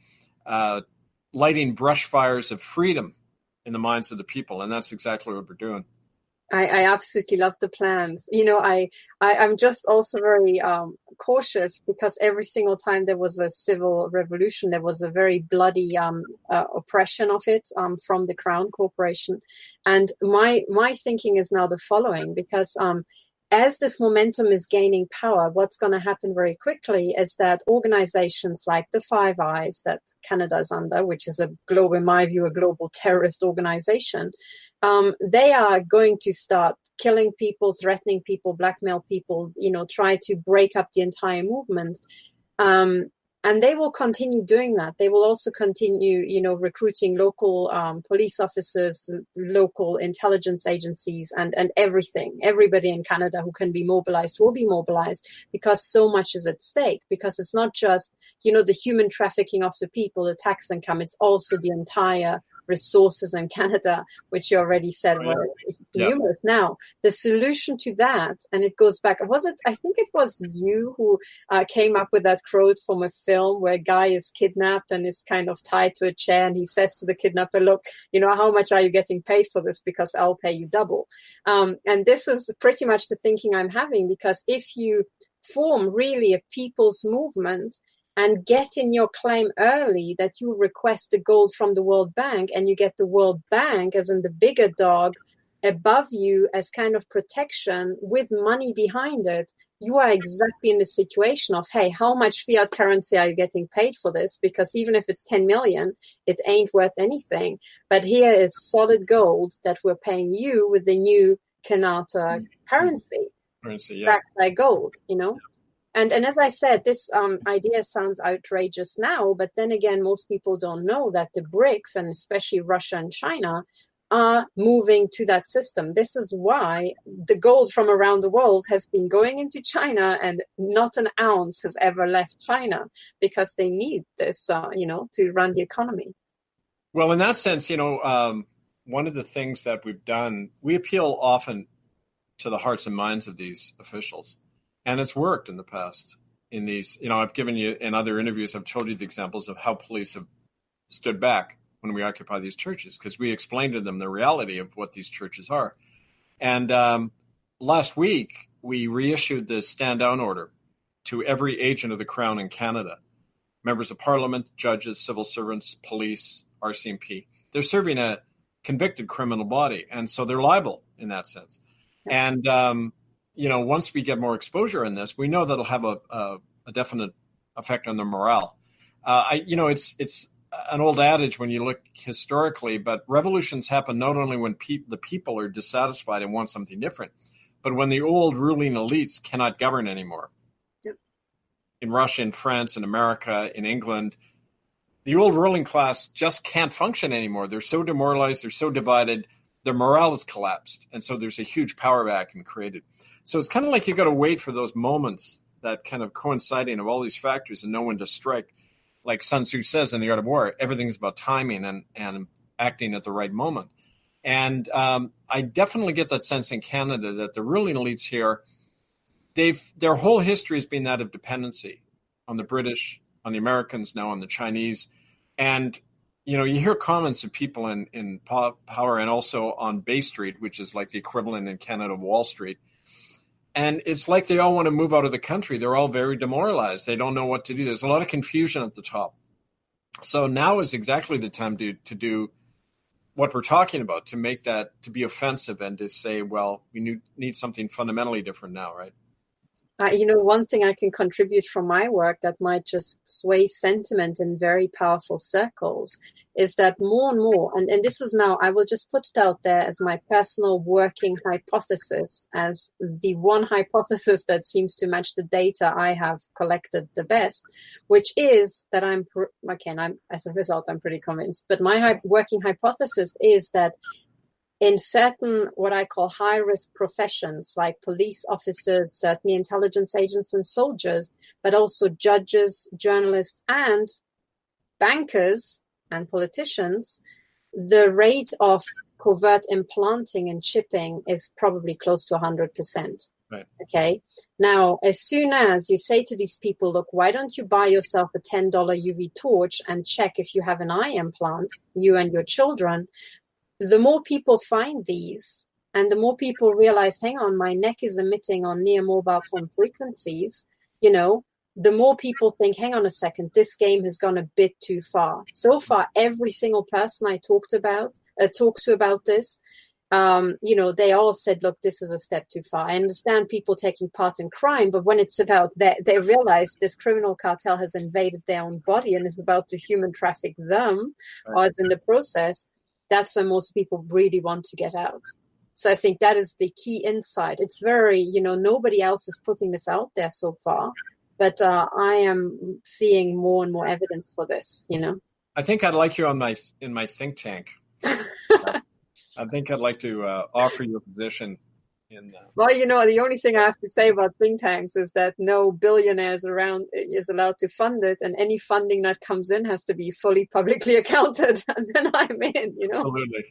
lighting brush fires of freedom in the minds of the people. And that's exactly what we're doing. I absolutely love the plans. I'm just also very cautious because every single time there was a civil revolution, there was a very bloody oppression of it from the Crown Corporation. And my thinking is now the following, because as this momentum is gaining power, what's going to happen very quickly is that organizations like the Five Eyes that Canada is under, which is in my view, a global terrorist organization, they are going to start killing people, threatening people, blackmail people, try to break up the entire movement. And they will continue doing that. They will also continue, recruiting local police officers, local intelligence agencies, and everything. Everybody in Canada who can be mobilized will be mobilized because so much is at stake. Because it's not just, the human trafficking of the people, the tax income. It's also the entire resources in Canada, which you already said were numerous. Now, the solution to that, and it goes back, I think it was you who came up with that quote from a film where a guy is kidnapped and is kind of tied to a chair, and he says to the kidnapper, look, how much are you getting paid for this? Because I'll pay you double. And this is pretty much the thinking I'm having, because if you form really a people's movement and get in your claim early that you request the gold from the World Bank, and you get the World Bank, as in the bigger dog, above you as kind of protection with money behind it, you are exactly in the situation of, hey, how much fiat currency are you getting paid for this? Because even if it's 10 million, it ain't worth anything. But here is solid gold that we're paying you with the new Kanata currency backed by gold, And as I said, this idea sounds outrageous now, but then again, most people don't know that the BRICS, and especially Russia and China, are moving to that system. This is why the gold from around the world has been going into China, and not an ounce has ever left China, because they need this, to run the economy. Well, in that sense, one of the things that we've done, we appeal often to the hearts and minds of these officials. And it's worked in the past in these, I've given you in other interviews, I've told you the examples of how police have stood back when we occupy these churches, because we explained to them the reality of what these churches are. And last week, we reissued the stand down order to every agent of the Crown in Canada, members of Parliament, judges, civil servants, police, RCMP. They're serving a convicted criminal body, and so they're liable in that sense. And once we get more exposure in this, we know that'll have a definite effect on their morale. It's an old adage when you look historically, but revolutions happen not only when the people are dissatisfied and want something different, but when the old ruling elites cannot govern anymore. Yep. In Russia, in France, in America, in England, the old ruling class just can't function anymore. They're so demoralized, they're so divided, their morale has collapsed. And so there's a huge power vacuum created. So it's kind of like you got to wait for those moments, that kind of coinciding of all these factors, and know when to strike. Like Sun Tzu says in The Art of War, everything's about timing and acting at the right moment. And I definitely get that sense in Canada that the ruling elites here, their whole history has been that of dependency on the British, on the Americans, now on the Chinese. And, you hear comments of people in power, and also on Bay Street, which is like the equivalent in Canada of Wall Street. And it's like they all want to move out of the country. They're all very demoralized. They don't know what to do. There's a lot of confusion at the top. So now is exactly the time to do what we're talking about, to make that, to be offensive and to say, well, we need something fundamentally different now, right? One thing I can contribute from my work that might just sway sentiment in very powerful circles is that more and more, and this is now, I will just put it out there as my personal working hypothesis, as the one hypothesis that seems to match the data I have collected the best, which is that as a result, I'm pretty convinced, but my working hypothesis is that in certain what I call high-risk professions, like police officers, certainly intelligence agents and soldiers, but also judges, journalists, and bankers and politicians, the rate of covert implanting and chipping is probably close to 100%. Right. Okay. Now, as soon as you say to these people, look, why don't you buy yourself a $10 UV torch and check if you have an eye implant, you and your children, the more people find these and the more people realize, hang on, my neck is emitting on near mobile phone frequencies, the more people think, hang on a second, this game has gone a bit too far. So far, every single person I talked to about this, they all said, look, this is a step too far. I understand people taking part in crime, but when it's about that, they realize this criminal cartel has invaded their own body and is about to human traffic them, or is in the process. That's when most people really want to get out. So I think that is the key insight. It's very, nobody else is putting this out there so far, but I am seeing more and more evidence for this, I think I'd like you in my think tank. I think I'd like to offer you a position in Well, the only thing I have to say about think tanks is that no billionaires around is allowed to fund it, and any funding that comes in has to be fully publicly accounted, and then I'm in, Absolutely.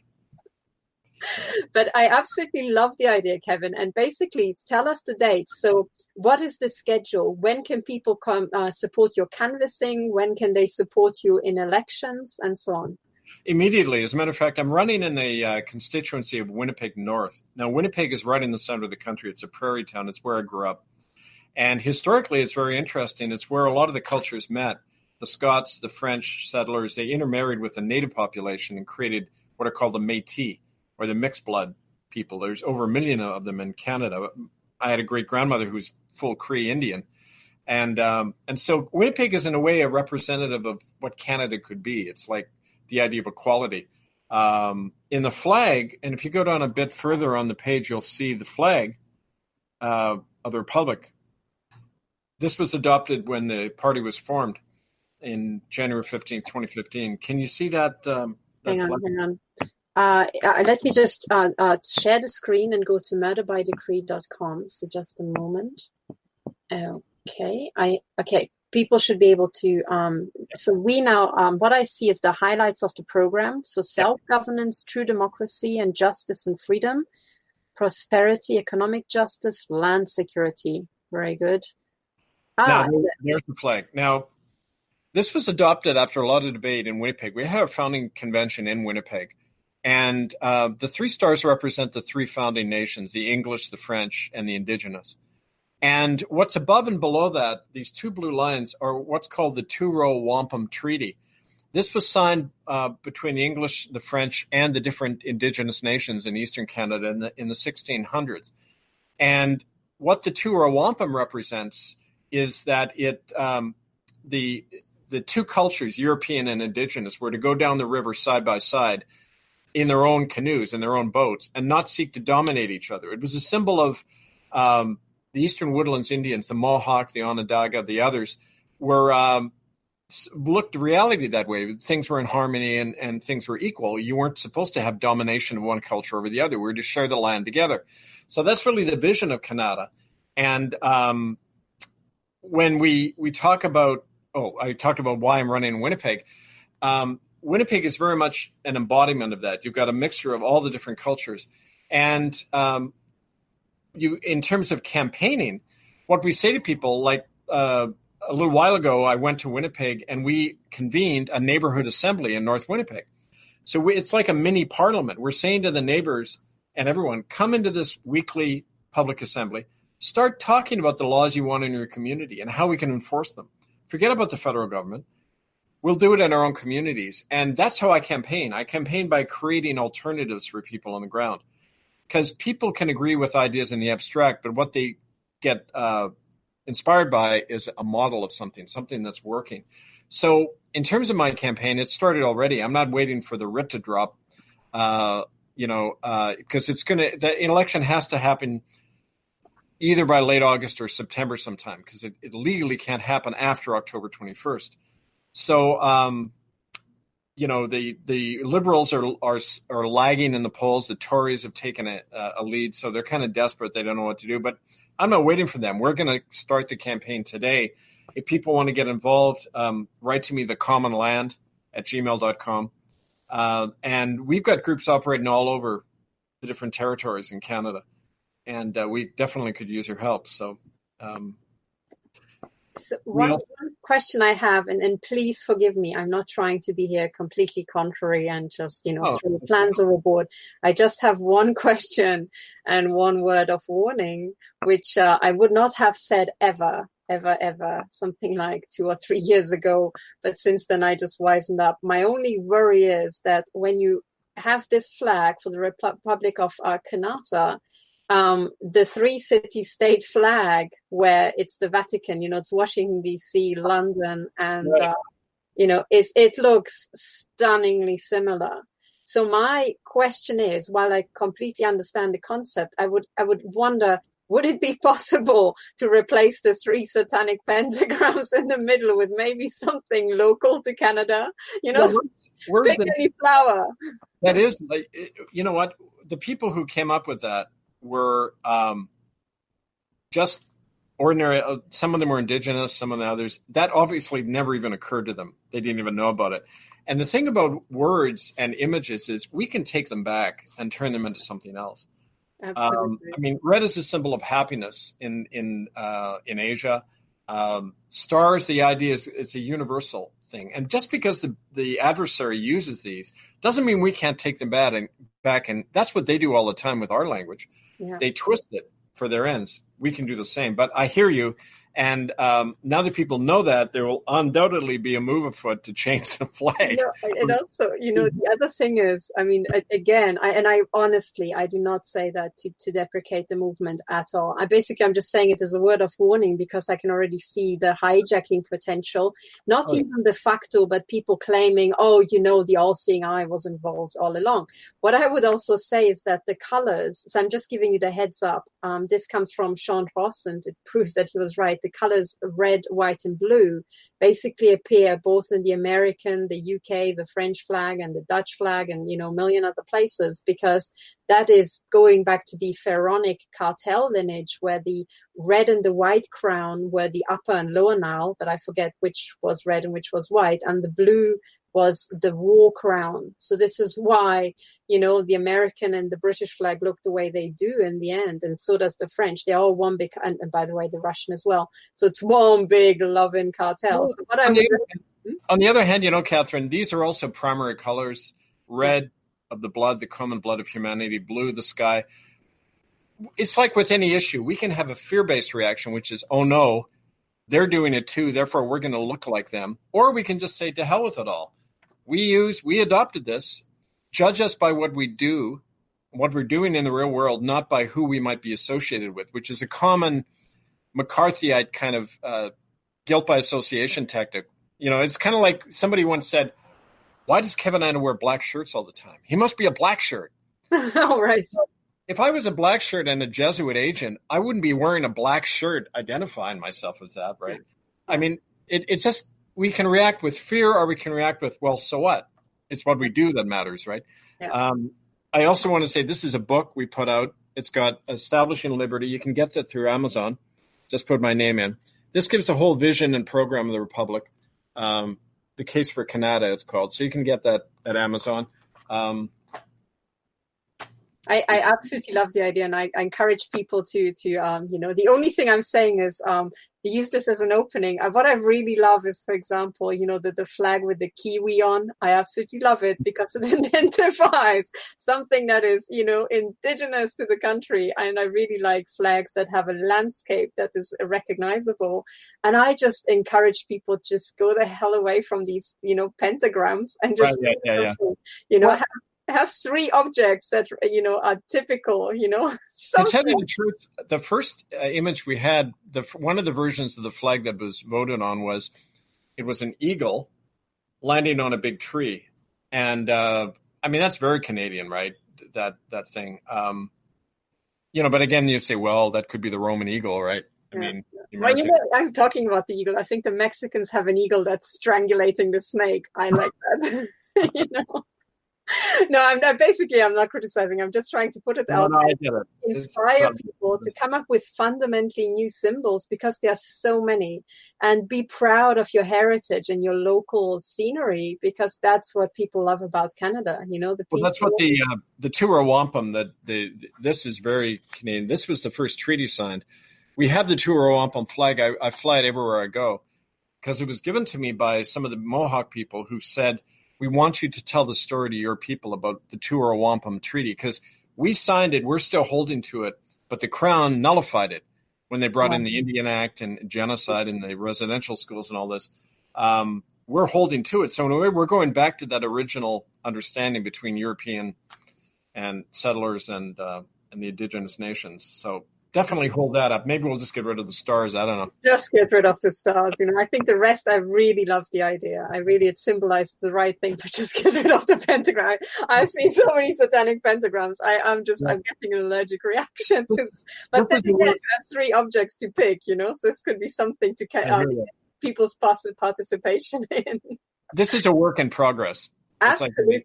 But I absolutely love the idea, Kevin, and basically tell us the dates. So what is the schedule? When can people come support your canvassing? When can they support you in elections and so on? Immediately. As a matter of fact, I'm running in the constituency of Winnipeg North. Now, Winnipeg is right in the center of the country. It's a prairie town. It's where I grew up. And historically, it's very interesting. It's where a lot of the cultures met. The Scots, the French settlers, they intermarried with the native population and created what are called the Métis, or the mixed blood people. There's over 1 million of them in Canada. I had a great-grandmother who was full Cree Indian. And so Winnipeg is, in a way, a representative of what Canada could be. It's like the idea of equality. In the flag, and if you go down a bit further on the page, you'll see the flag of the Republic. This was adopted when the party was formed in January 15th, 2015. Can you see that? Hang on. Let me just share the screen and go to murderbydecree.com. So just a moment. Okay. People should be able to, so we now, what I see is the highlights of the program. So self-governance, true democracy and justice and freedom, prosperity, economic justice, land security. Very good. Now, there's the flag. Now, this was adopted after a lot of debate in Winnipeg. We had a founding convention in Winnipeg. And the 3 stars represent the 3 founding nations, the English, the French, and the Indigenous. And what's above and below that, these 2 blue lines, are what's called the Truro Wampum Treaty. This was signed between the English, the French, and the different Indigenous nations in Eastern Canada in the 1600s. And what the Truro Wampum represents is that the 2 cultures, European and Indigenous, were to go down the river side by side in their own canoes, in their own boats, and not seek to dominate each other. It was a symbol of the Eastern Woodlands Indians, the Mohawk, the Onondaga, the others, looked at reality that way. Things were in harmony and things were equal. You weren't supposed to have domination of one culture over the other. We were to share the land together. So that's really the vision of Canada. And when we talk about, I talked about why I'm running in Winnipeg. Winnipeg is very much an embodiment of that. You've got a mixture of all the different cultures. And in terms of campaigning, what we say to people, like a little while ago, I went to Winnipeg and we convened a neighborhood assembly in North Winnipeg. So it's like a mini parliament. We're saying to the neighbors and everyone, come into this weekly public assembly, start talking about the laws you want in your community and how we can enforce them. Forget about the federal government. we'll do it in our own communities. And that's how I campaign. I campaign by creating alternatives for people on the ground, because people can agree with ideas in the abstract, but what they get inspired by is a model of something that's working. So in terms of my campaign, it started already. I'm not waiting for the writ to drop, because the election has to happen either by late August or September sometime, because it legally can't happen after October 21st. So, the Liberals are lagging in the polls. The Tories have taken a lead, so they're kind of desperate. They don't know what to do, but I'm not waiting for them. We're going to start the campaign today. If people want to get involved, write to me, thecommonland@gmail.com. And we've got groups operating all over the different territories in Canada. And we definitely could use your help. So one question I have, and please forgive me, I'm not trying to be here completely contrary and just, throw plans overboard. I just have one question and one word of warning, which I would not have said ever, something like 2 or 3 years ago. But since then, I just wisened up. My only worry is that when you have this flag for the Republic of Kanata, the 3-city state flag, where it's the Vatican, it's Washington, D.C., London, and, right. It looks stunningly similar. So my question is, while I completely understand the concept, I would wonder, would it be possible to replace the 3 satanic pentagrams in the middle with maybe something local to Canada? Pick any flower. That is, you know what? The people who came up with that were just ordinary. Some of them were Indigenous, some of the others. That obviously never even occurred to them. They didn't even know about it. And the thing about words and images is we can take them back and turn them into something else. Absolutely. Red is a symbol of happiness in Asia. Stars, the idea is it's a universal thing. And just because the adversary uses these doesn't mean we can't take them back. And that's what they do all the time with our language. Yeah. They twist it for their ends. We can do the same. But I hear you. And now that people know that, there will undoubtedly be a move afoot to change the flag. And also, the other thing is, again, I honestly, I do not say that to deprecate the movement at all. I'm just saying it as a word of warning, because I can already see the hijacking potential, not even de facto, but people claiming, the all-seeing eye was involved all along. What I would also say is that the colors, so I'm just giving you the heads up. This comes from Sean Ross, and it proves that he was right. The colors red, white, and blue basically appear both in the American, the UK, the French flag, and the Dutch flag, and a million other places, because that is going back to the pharaonic cartel lineage, where the red and the white crown were the upper and lower Nile, but I forget which was red and which was white, and the blue was the war crown. So this is why, the American and the British flag look the way they do in the end, and so does the French. They're all one big, and by the way, the Russian as well. So it's one big loving cartel. So on the other hand, Catherine, these are also primary colors: red of the blood, the common blood of humanity; blue, the sky. It's like with any issue, we can have a fear-based reaction, which is, oh no, they're doing it too, therefore we're going to look like them. Or we can just say, to hell with it all. We adopted this. Judge us by what we do, what we're doing in the real world, not by who we might be associated with, which is a common McCarthyite kind of guilt by association tactic. It's kind of like somebody once said, why does Kevin Anna wear black shirts all the time? He must be a black shirt. Oh, right. If I was a black shirt and a Jesuit agent, I wouldn't be wearing a black shirt identifying myself as that, right? It's just, we can react with fear, or we can react with, well, so what? It's what we do that matters, right? Yeah. I also want to say this is a book we put out. It's got Establishing Liberty. You can get that through Amazon. Just put my name in. This gives the whole vision and program of the Republic. The Case for Canada, it's called. So you can get that at Amazon. I absolutely love the idea, and I encourage people to the only thing I'm saying is use this as an opening. What I really love is, for example, the flag with the kiwi on. I absolutely love it because it identifies something that is, indigenous to the country. And I really like flags that have a landscape that is recognizable. And I just encourage people to just go the hell away from these, pentagrams and just, have three objects that are typical. To tell you the truth, the first image we had, one of the versions of the flag that was voted on was an eagle landing on a big tree, and that's very Canadian, right? That thing, But again, you say, well, that could be the Roman eagle, right? I'm talking about the eagle. I think the Mexicans have an eagle that's strangulating the snake. I like that. No, I'm not criticizing. I'm just trying to put it out there, inspire people to come up with fundamentally new symbols because there are so many, and be proud of your heritage and your local scenery because that's what people love about Canada. That's what the Tura Wampum. This is very Canadian. This was the first treaty signed. We have the Tura Wampum flag. I fly it everywhere I go because it was given to me by some of the Mohawk people who said, we want you to tell the story to your people about the Tura Wampum Treaty because we signed it. We're still holding to it, but the Crown nullified it when they brought in the Indian Act and genocide in the residential schools and all this. We're holding to it. So in a way, we're going back to that original understanding between European and settlers and the indigenous nations. So definitely hold that up. Maybe we'll just get rid of the stars. I don't know. Just get rid of the stars. I think the rest, I really love the idea. It symbolizes the right thing, but just get rid of the pentagram. I've seen so many satanic pentagrams. I'm getting an allergic reaction to But then again, you have three objects to pick, so this could be something to get people's participation in. This is a work in progress. Absolutely.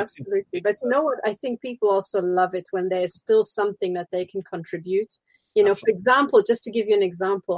But you know what? I think people also love it when there's still something that they can contribute. For example, just to give you an example,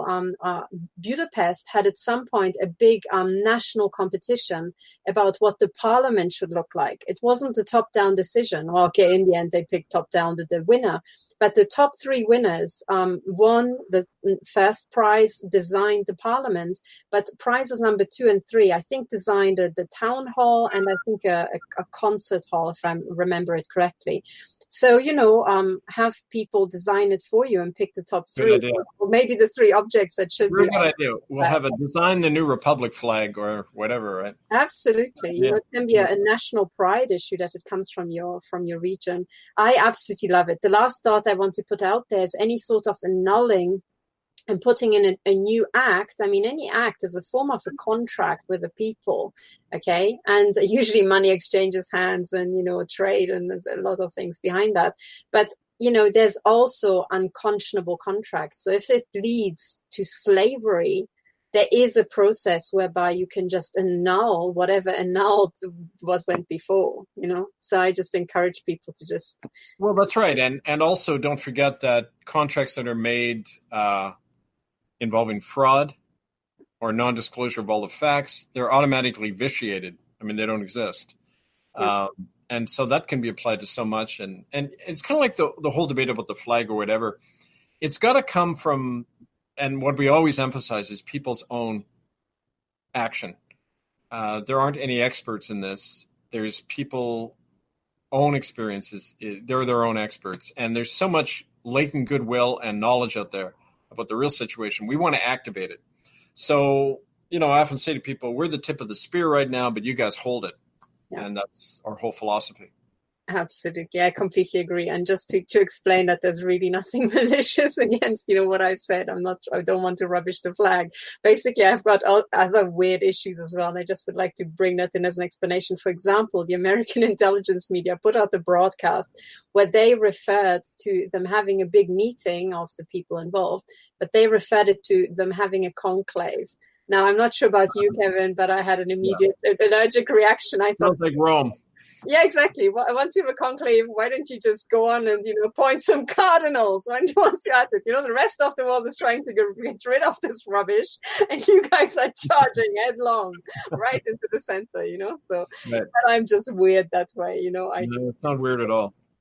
Budapest had at some point a big national competition about what the parliament should look like. It wasn't a top-down decision. Well, okay, in the end, they picked top-down the winner. But the top three winners won the first prize, designed the parliament, but prizes number 2 and 3, I think, designed the town hall and I think a concert hall, if I remember it correctly. So, have people design it for you and pick the top 3, or maybe the 3 objects that should be. Good idea. We'll have a design the new Republic flag or whatever, right? Absolutely. It can be a national pride issue that it comes from your region. I absolutely love it. The last thought I want to put out there is any sort of annulling and putting in a new act. I mean, any act is a form of a contract with the people, okay? And usually money exchanges hands and, trade, and there's a lot of things behind that. But, there's also unconscionable contracts. So if it leads to slavery, there is a process whereby you can just annul whatever annulled what went before, So I just encourage people to just... Well, that's right. And also don't forget that contracts that are made... involving fraud or non-disclosure of all the facts, they're automatically vitiated. I mean, they don't exist. Yeah. And so that can be applied to so much. And it's kind of like the whole debate about the flag or whatever. It's got to come from, and what we always emphasize is people's own action. There aren't any experts in this. There's people own experiences. They're their own experts. And there's so much latent goodwill and knowledge out there about the real situation. We want to activate it. So, I often say to people, we're the tip of the spear right now, but you guys hold it. Yeah. And that's our whole philosophy. Absolutely. I completely agree. And just to explain that there's really nothing malicious against, what I said. I don't want to rubbish the flag. Basically, I've got other weird issues as well. And I just would like to bring that in as an explanation. For example, the American intelligence media put out the broadcast where they referred to them having a big meeting of the people involved, but they referred it to them having a conclave. Now, I'm not sure about you, Kevin, but I had an immediate allergic reaction. I thought, sounds like Rome. Yeah, exactly. Once you have a conclave, why don't you just go on and, appoint some cardinals once you're at it? The rest of the world is trying to get rid of this rubbish, and you guys are charging headlong right into the center, So right. I'm just weird that way, No, it's not weird at all.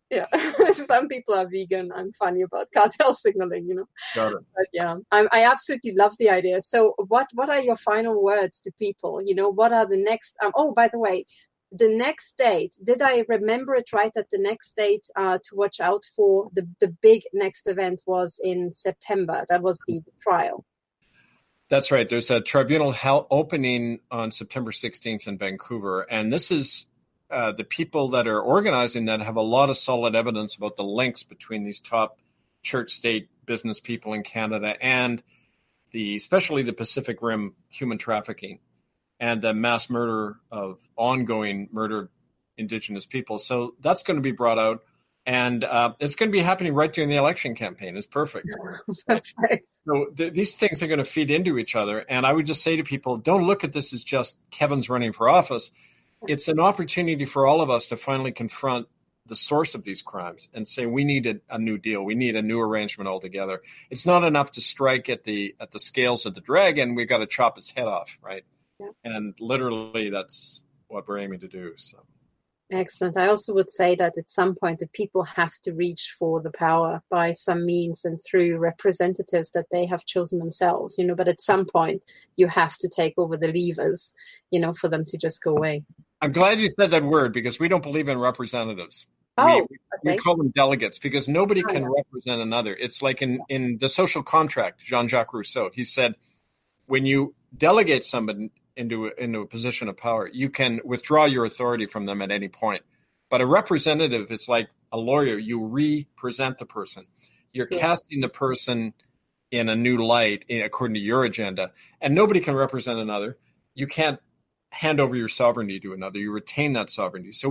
Yeah. Some people are vegan. I'm funny about cartel signaling, Got it. But yeah, I absolutely love the idea. So what are your final words to people? What are the next, oh, by the way, the next date, did I remember it right that the next date to watch out for, the big next event was in September? That was the trial. That's right. There's a tribunal opening on September 16th in Vancouver. And this is the people that are organizing that have a lot of solid evidence about the links between these top church state business people in Canada and especially the Pacific Rim human trafficking and the mass murder of ongoing murder of Indigenous people. So that's going to be brought out. And it's going to be happening right during the election campaign. It's perfect. That's right. So these things are going to feed into each other. And I would just say to people, don't look at this as just Kevin's running for office. It's an opportunity for all of us to finally confront the source of these crimes and say we need a new deal. We need a new arrangement altogether. It's not enough to strike at the scales of the dragon. We've got to chop its head off, right? Yeah. And literally that's what we're aiming to do. So. Excellent. I also would say that at some point the people have to reach for the power by some means and through representatives that they have chosen themselves, but at some point you have to take over the levers, for them to just go away. I'm glad you said that word because we don't believe in representatives. We call them delegates because nobody can represent another. It's like in the social contract, Jean-Jacques Rousseau, he said, when you delegate somebody into a position of power, you can withdraw your authority from them at any point. But a representative is like a lawyer. You represent the person. You're casting the person in a new light according to your agenda. And nobody can represent another. You can't hand over your sovereignty to another. You retain that sovereignty. So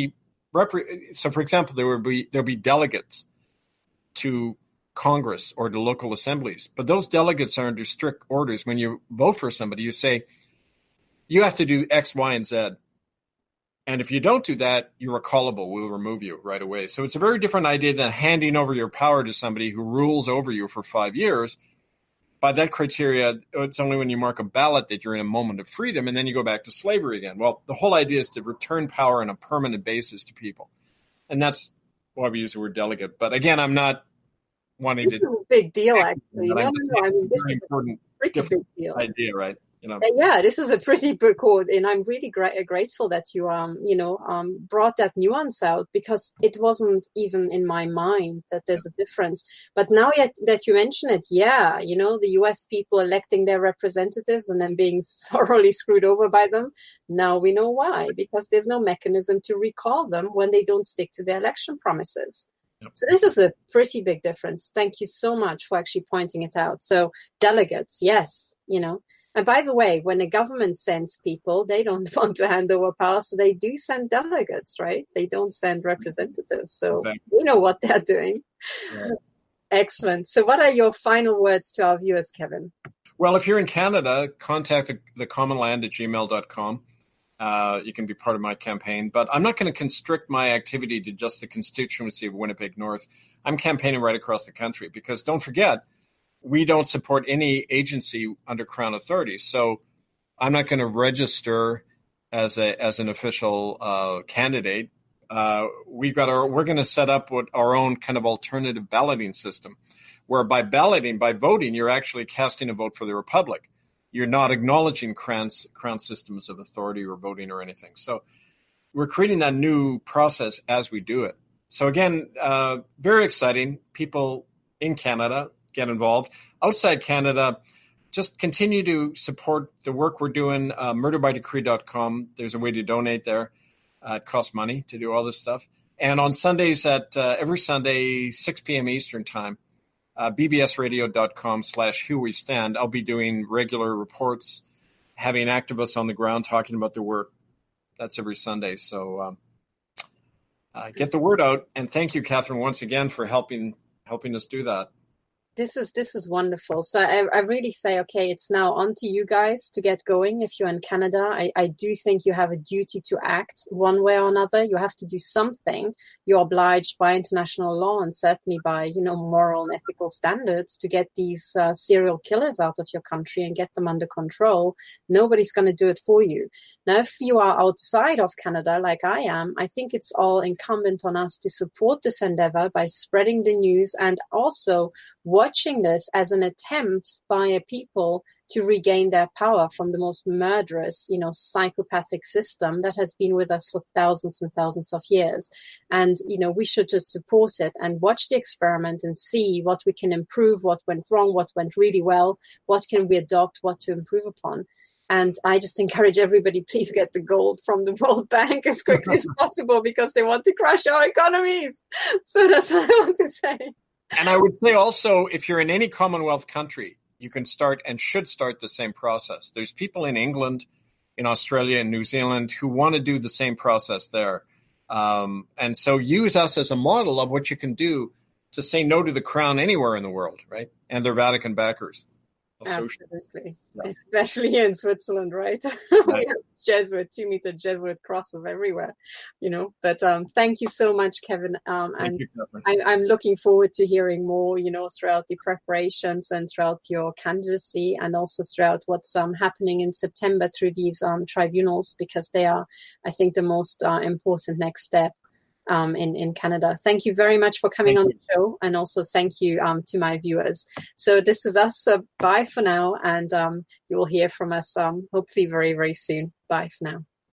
so for example, there'll be delegates to Congress or to local assemblies. But those delegates are under strict orders. When you vote for somebody, you say, you have to do X, Y, and Z. And if you don't do that, you're recallable. We'll remove you right away. So it's a very different idea than handing over your power to somebody who rules over you for 5 years. By that criteria, it's only when you mark a ballot that you're in a moment of freedom, and then you go back to slavery again. Well, the whole idea is to return power on a permanent basis to people. And that's why we use the word delegate. But again, I'm not wanting to... It's a big deal, actually. I mean, this is a pretty big deal. Idea, right? Yeah, this is a pretty big quote, and I'm really grateful that you brought that nuance out because it wasn't even in my mind that there's a difference. But now that you mention it, the U.S. people electing their representatives and then being thoroughly screwed over by them. Now we know why, because there's no mechanism to recall them when they don't stick to their election promises. Yep. So this is a pretty big difference. Thank you so much for actually pointing it out. So delegates, yes, And by the way, when a government sends people, they don't want to hand over power, so they do send delegates, right? They don't send representatives. So we know what they're doing. Yeah. Excellent. So what are your final words to our viewers, Kevin? Well, if you're in Canada, contact thecommonland@gmail.com. You can be part of my campaign. But I'm not going to constrict my activity to just the constituency of Winnipeg North. I'm campaigning right across the country because don't forget, we don't support any agency under Crown authority. So I'm not going to register as an official candidate. We're going to set up our own kind of alternative balloting system, where by voting, you're actually casting a vote for the Republic. You're not acknowledging Crown systems of authority or voting or anything. So we're creating that new process as we do it. So again, very exciting. People in Canada get involved. Outside Canada, just continue to support the work we're doing. Murderbydecree.com. There's a way to donate there. It costs money to do all this stuff. And on Sundays every Sunday, 6 p.m. Eastern time, bbsradio.com/whowestand. I'll be doing regular reports, having activists on the ground talking about their work. That's every Sunday. So get the word out. And thank you, Catherine, once again for helping us do that. This is wonderful. So I really say, okay, it's now on to you guys to get going. If you're in Canada, I do think you have a duty to act one way or another. You have to do something. You're obliged by international law and certainly by, moral and ethical standards to get these serial killers out of your country and get them under control. Nobody's going to do it for you. Now, if you are outside of Canada, like I am, I think it's all incumbent on us to support this endeavor by spreading the news and also watching this as an attempt by a people to regain their power from the most murderous, psychopathic system that has been with us for thousands and thousands of years. And, we should just support it and watch the experiment and see what we can improve, what went wrong, what went really well, what can we adopt, what to improve upon. And I just encourage everybody, please get the gold from the World Bank as quickly as possible because they want to crash our economies. So that's what I want to say. And I would say also, if you're in any Commonwealth country, you can start and should start the same process. There's people in England, in Australia, and New Zealand who want to do the same process there. And so use us as a model of what you can do to say no to the crown anywhere in the world, right? And their Vatican backers. Absolutely. Yeah. Especially here in Switzerland, right? We have Jesuit, 2-meter Jesuit crosses everywhere, But thank you so much, Kevin. And I'm looking forward to hearing more, throughout the preparations and throughout your candidacy and also throughout what's happening in September through these tribunals, because they are, I think, the most important next step. In Canada. Thank you very much for coming on the show, and also thank you to my viewers. So this is us. Bye for now, and you will hear from us hopefully very, very soon. Bye for now.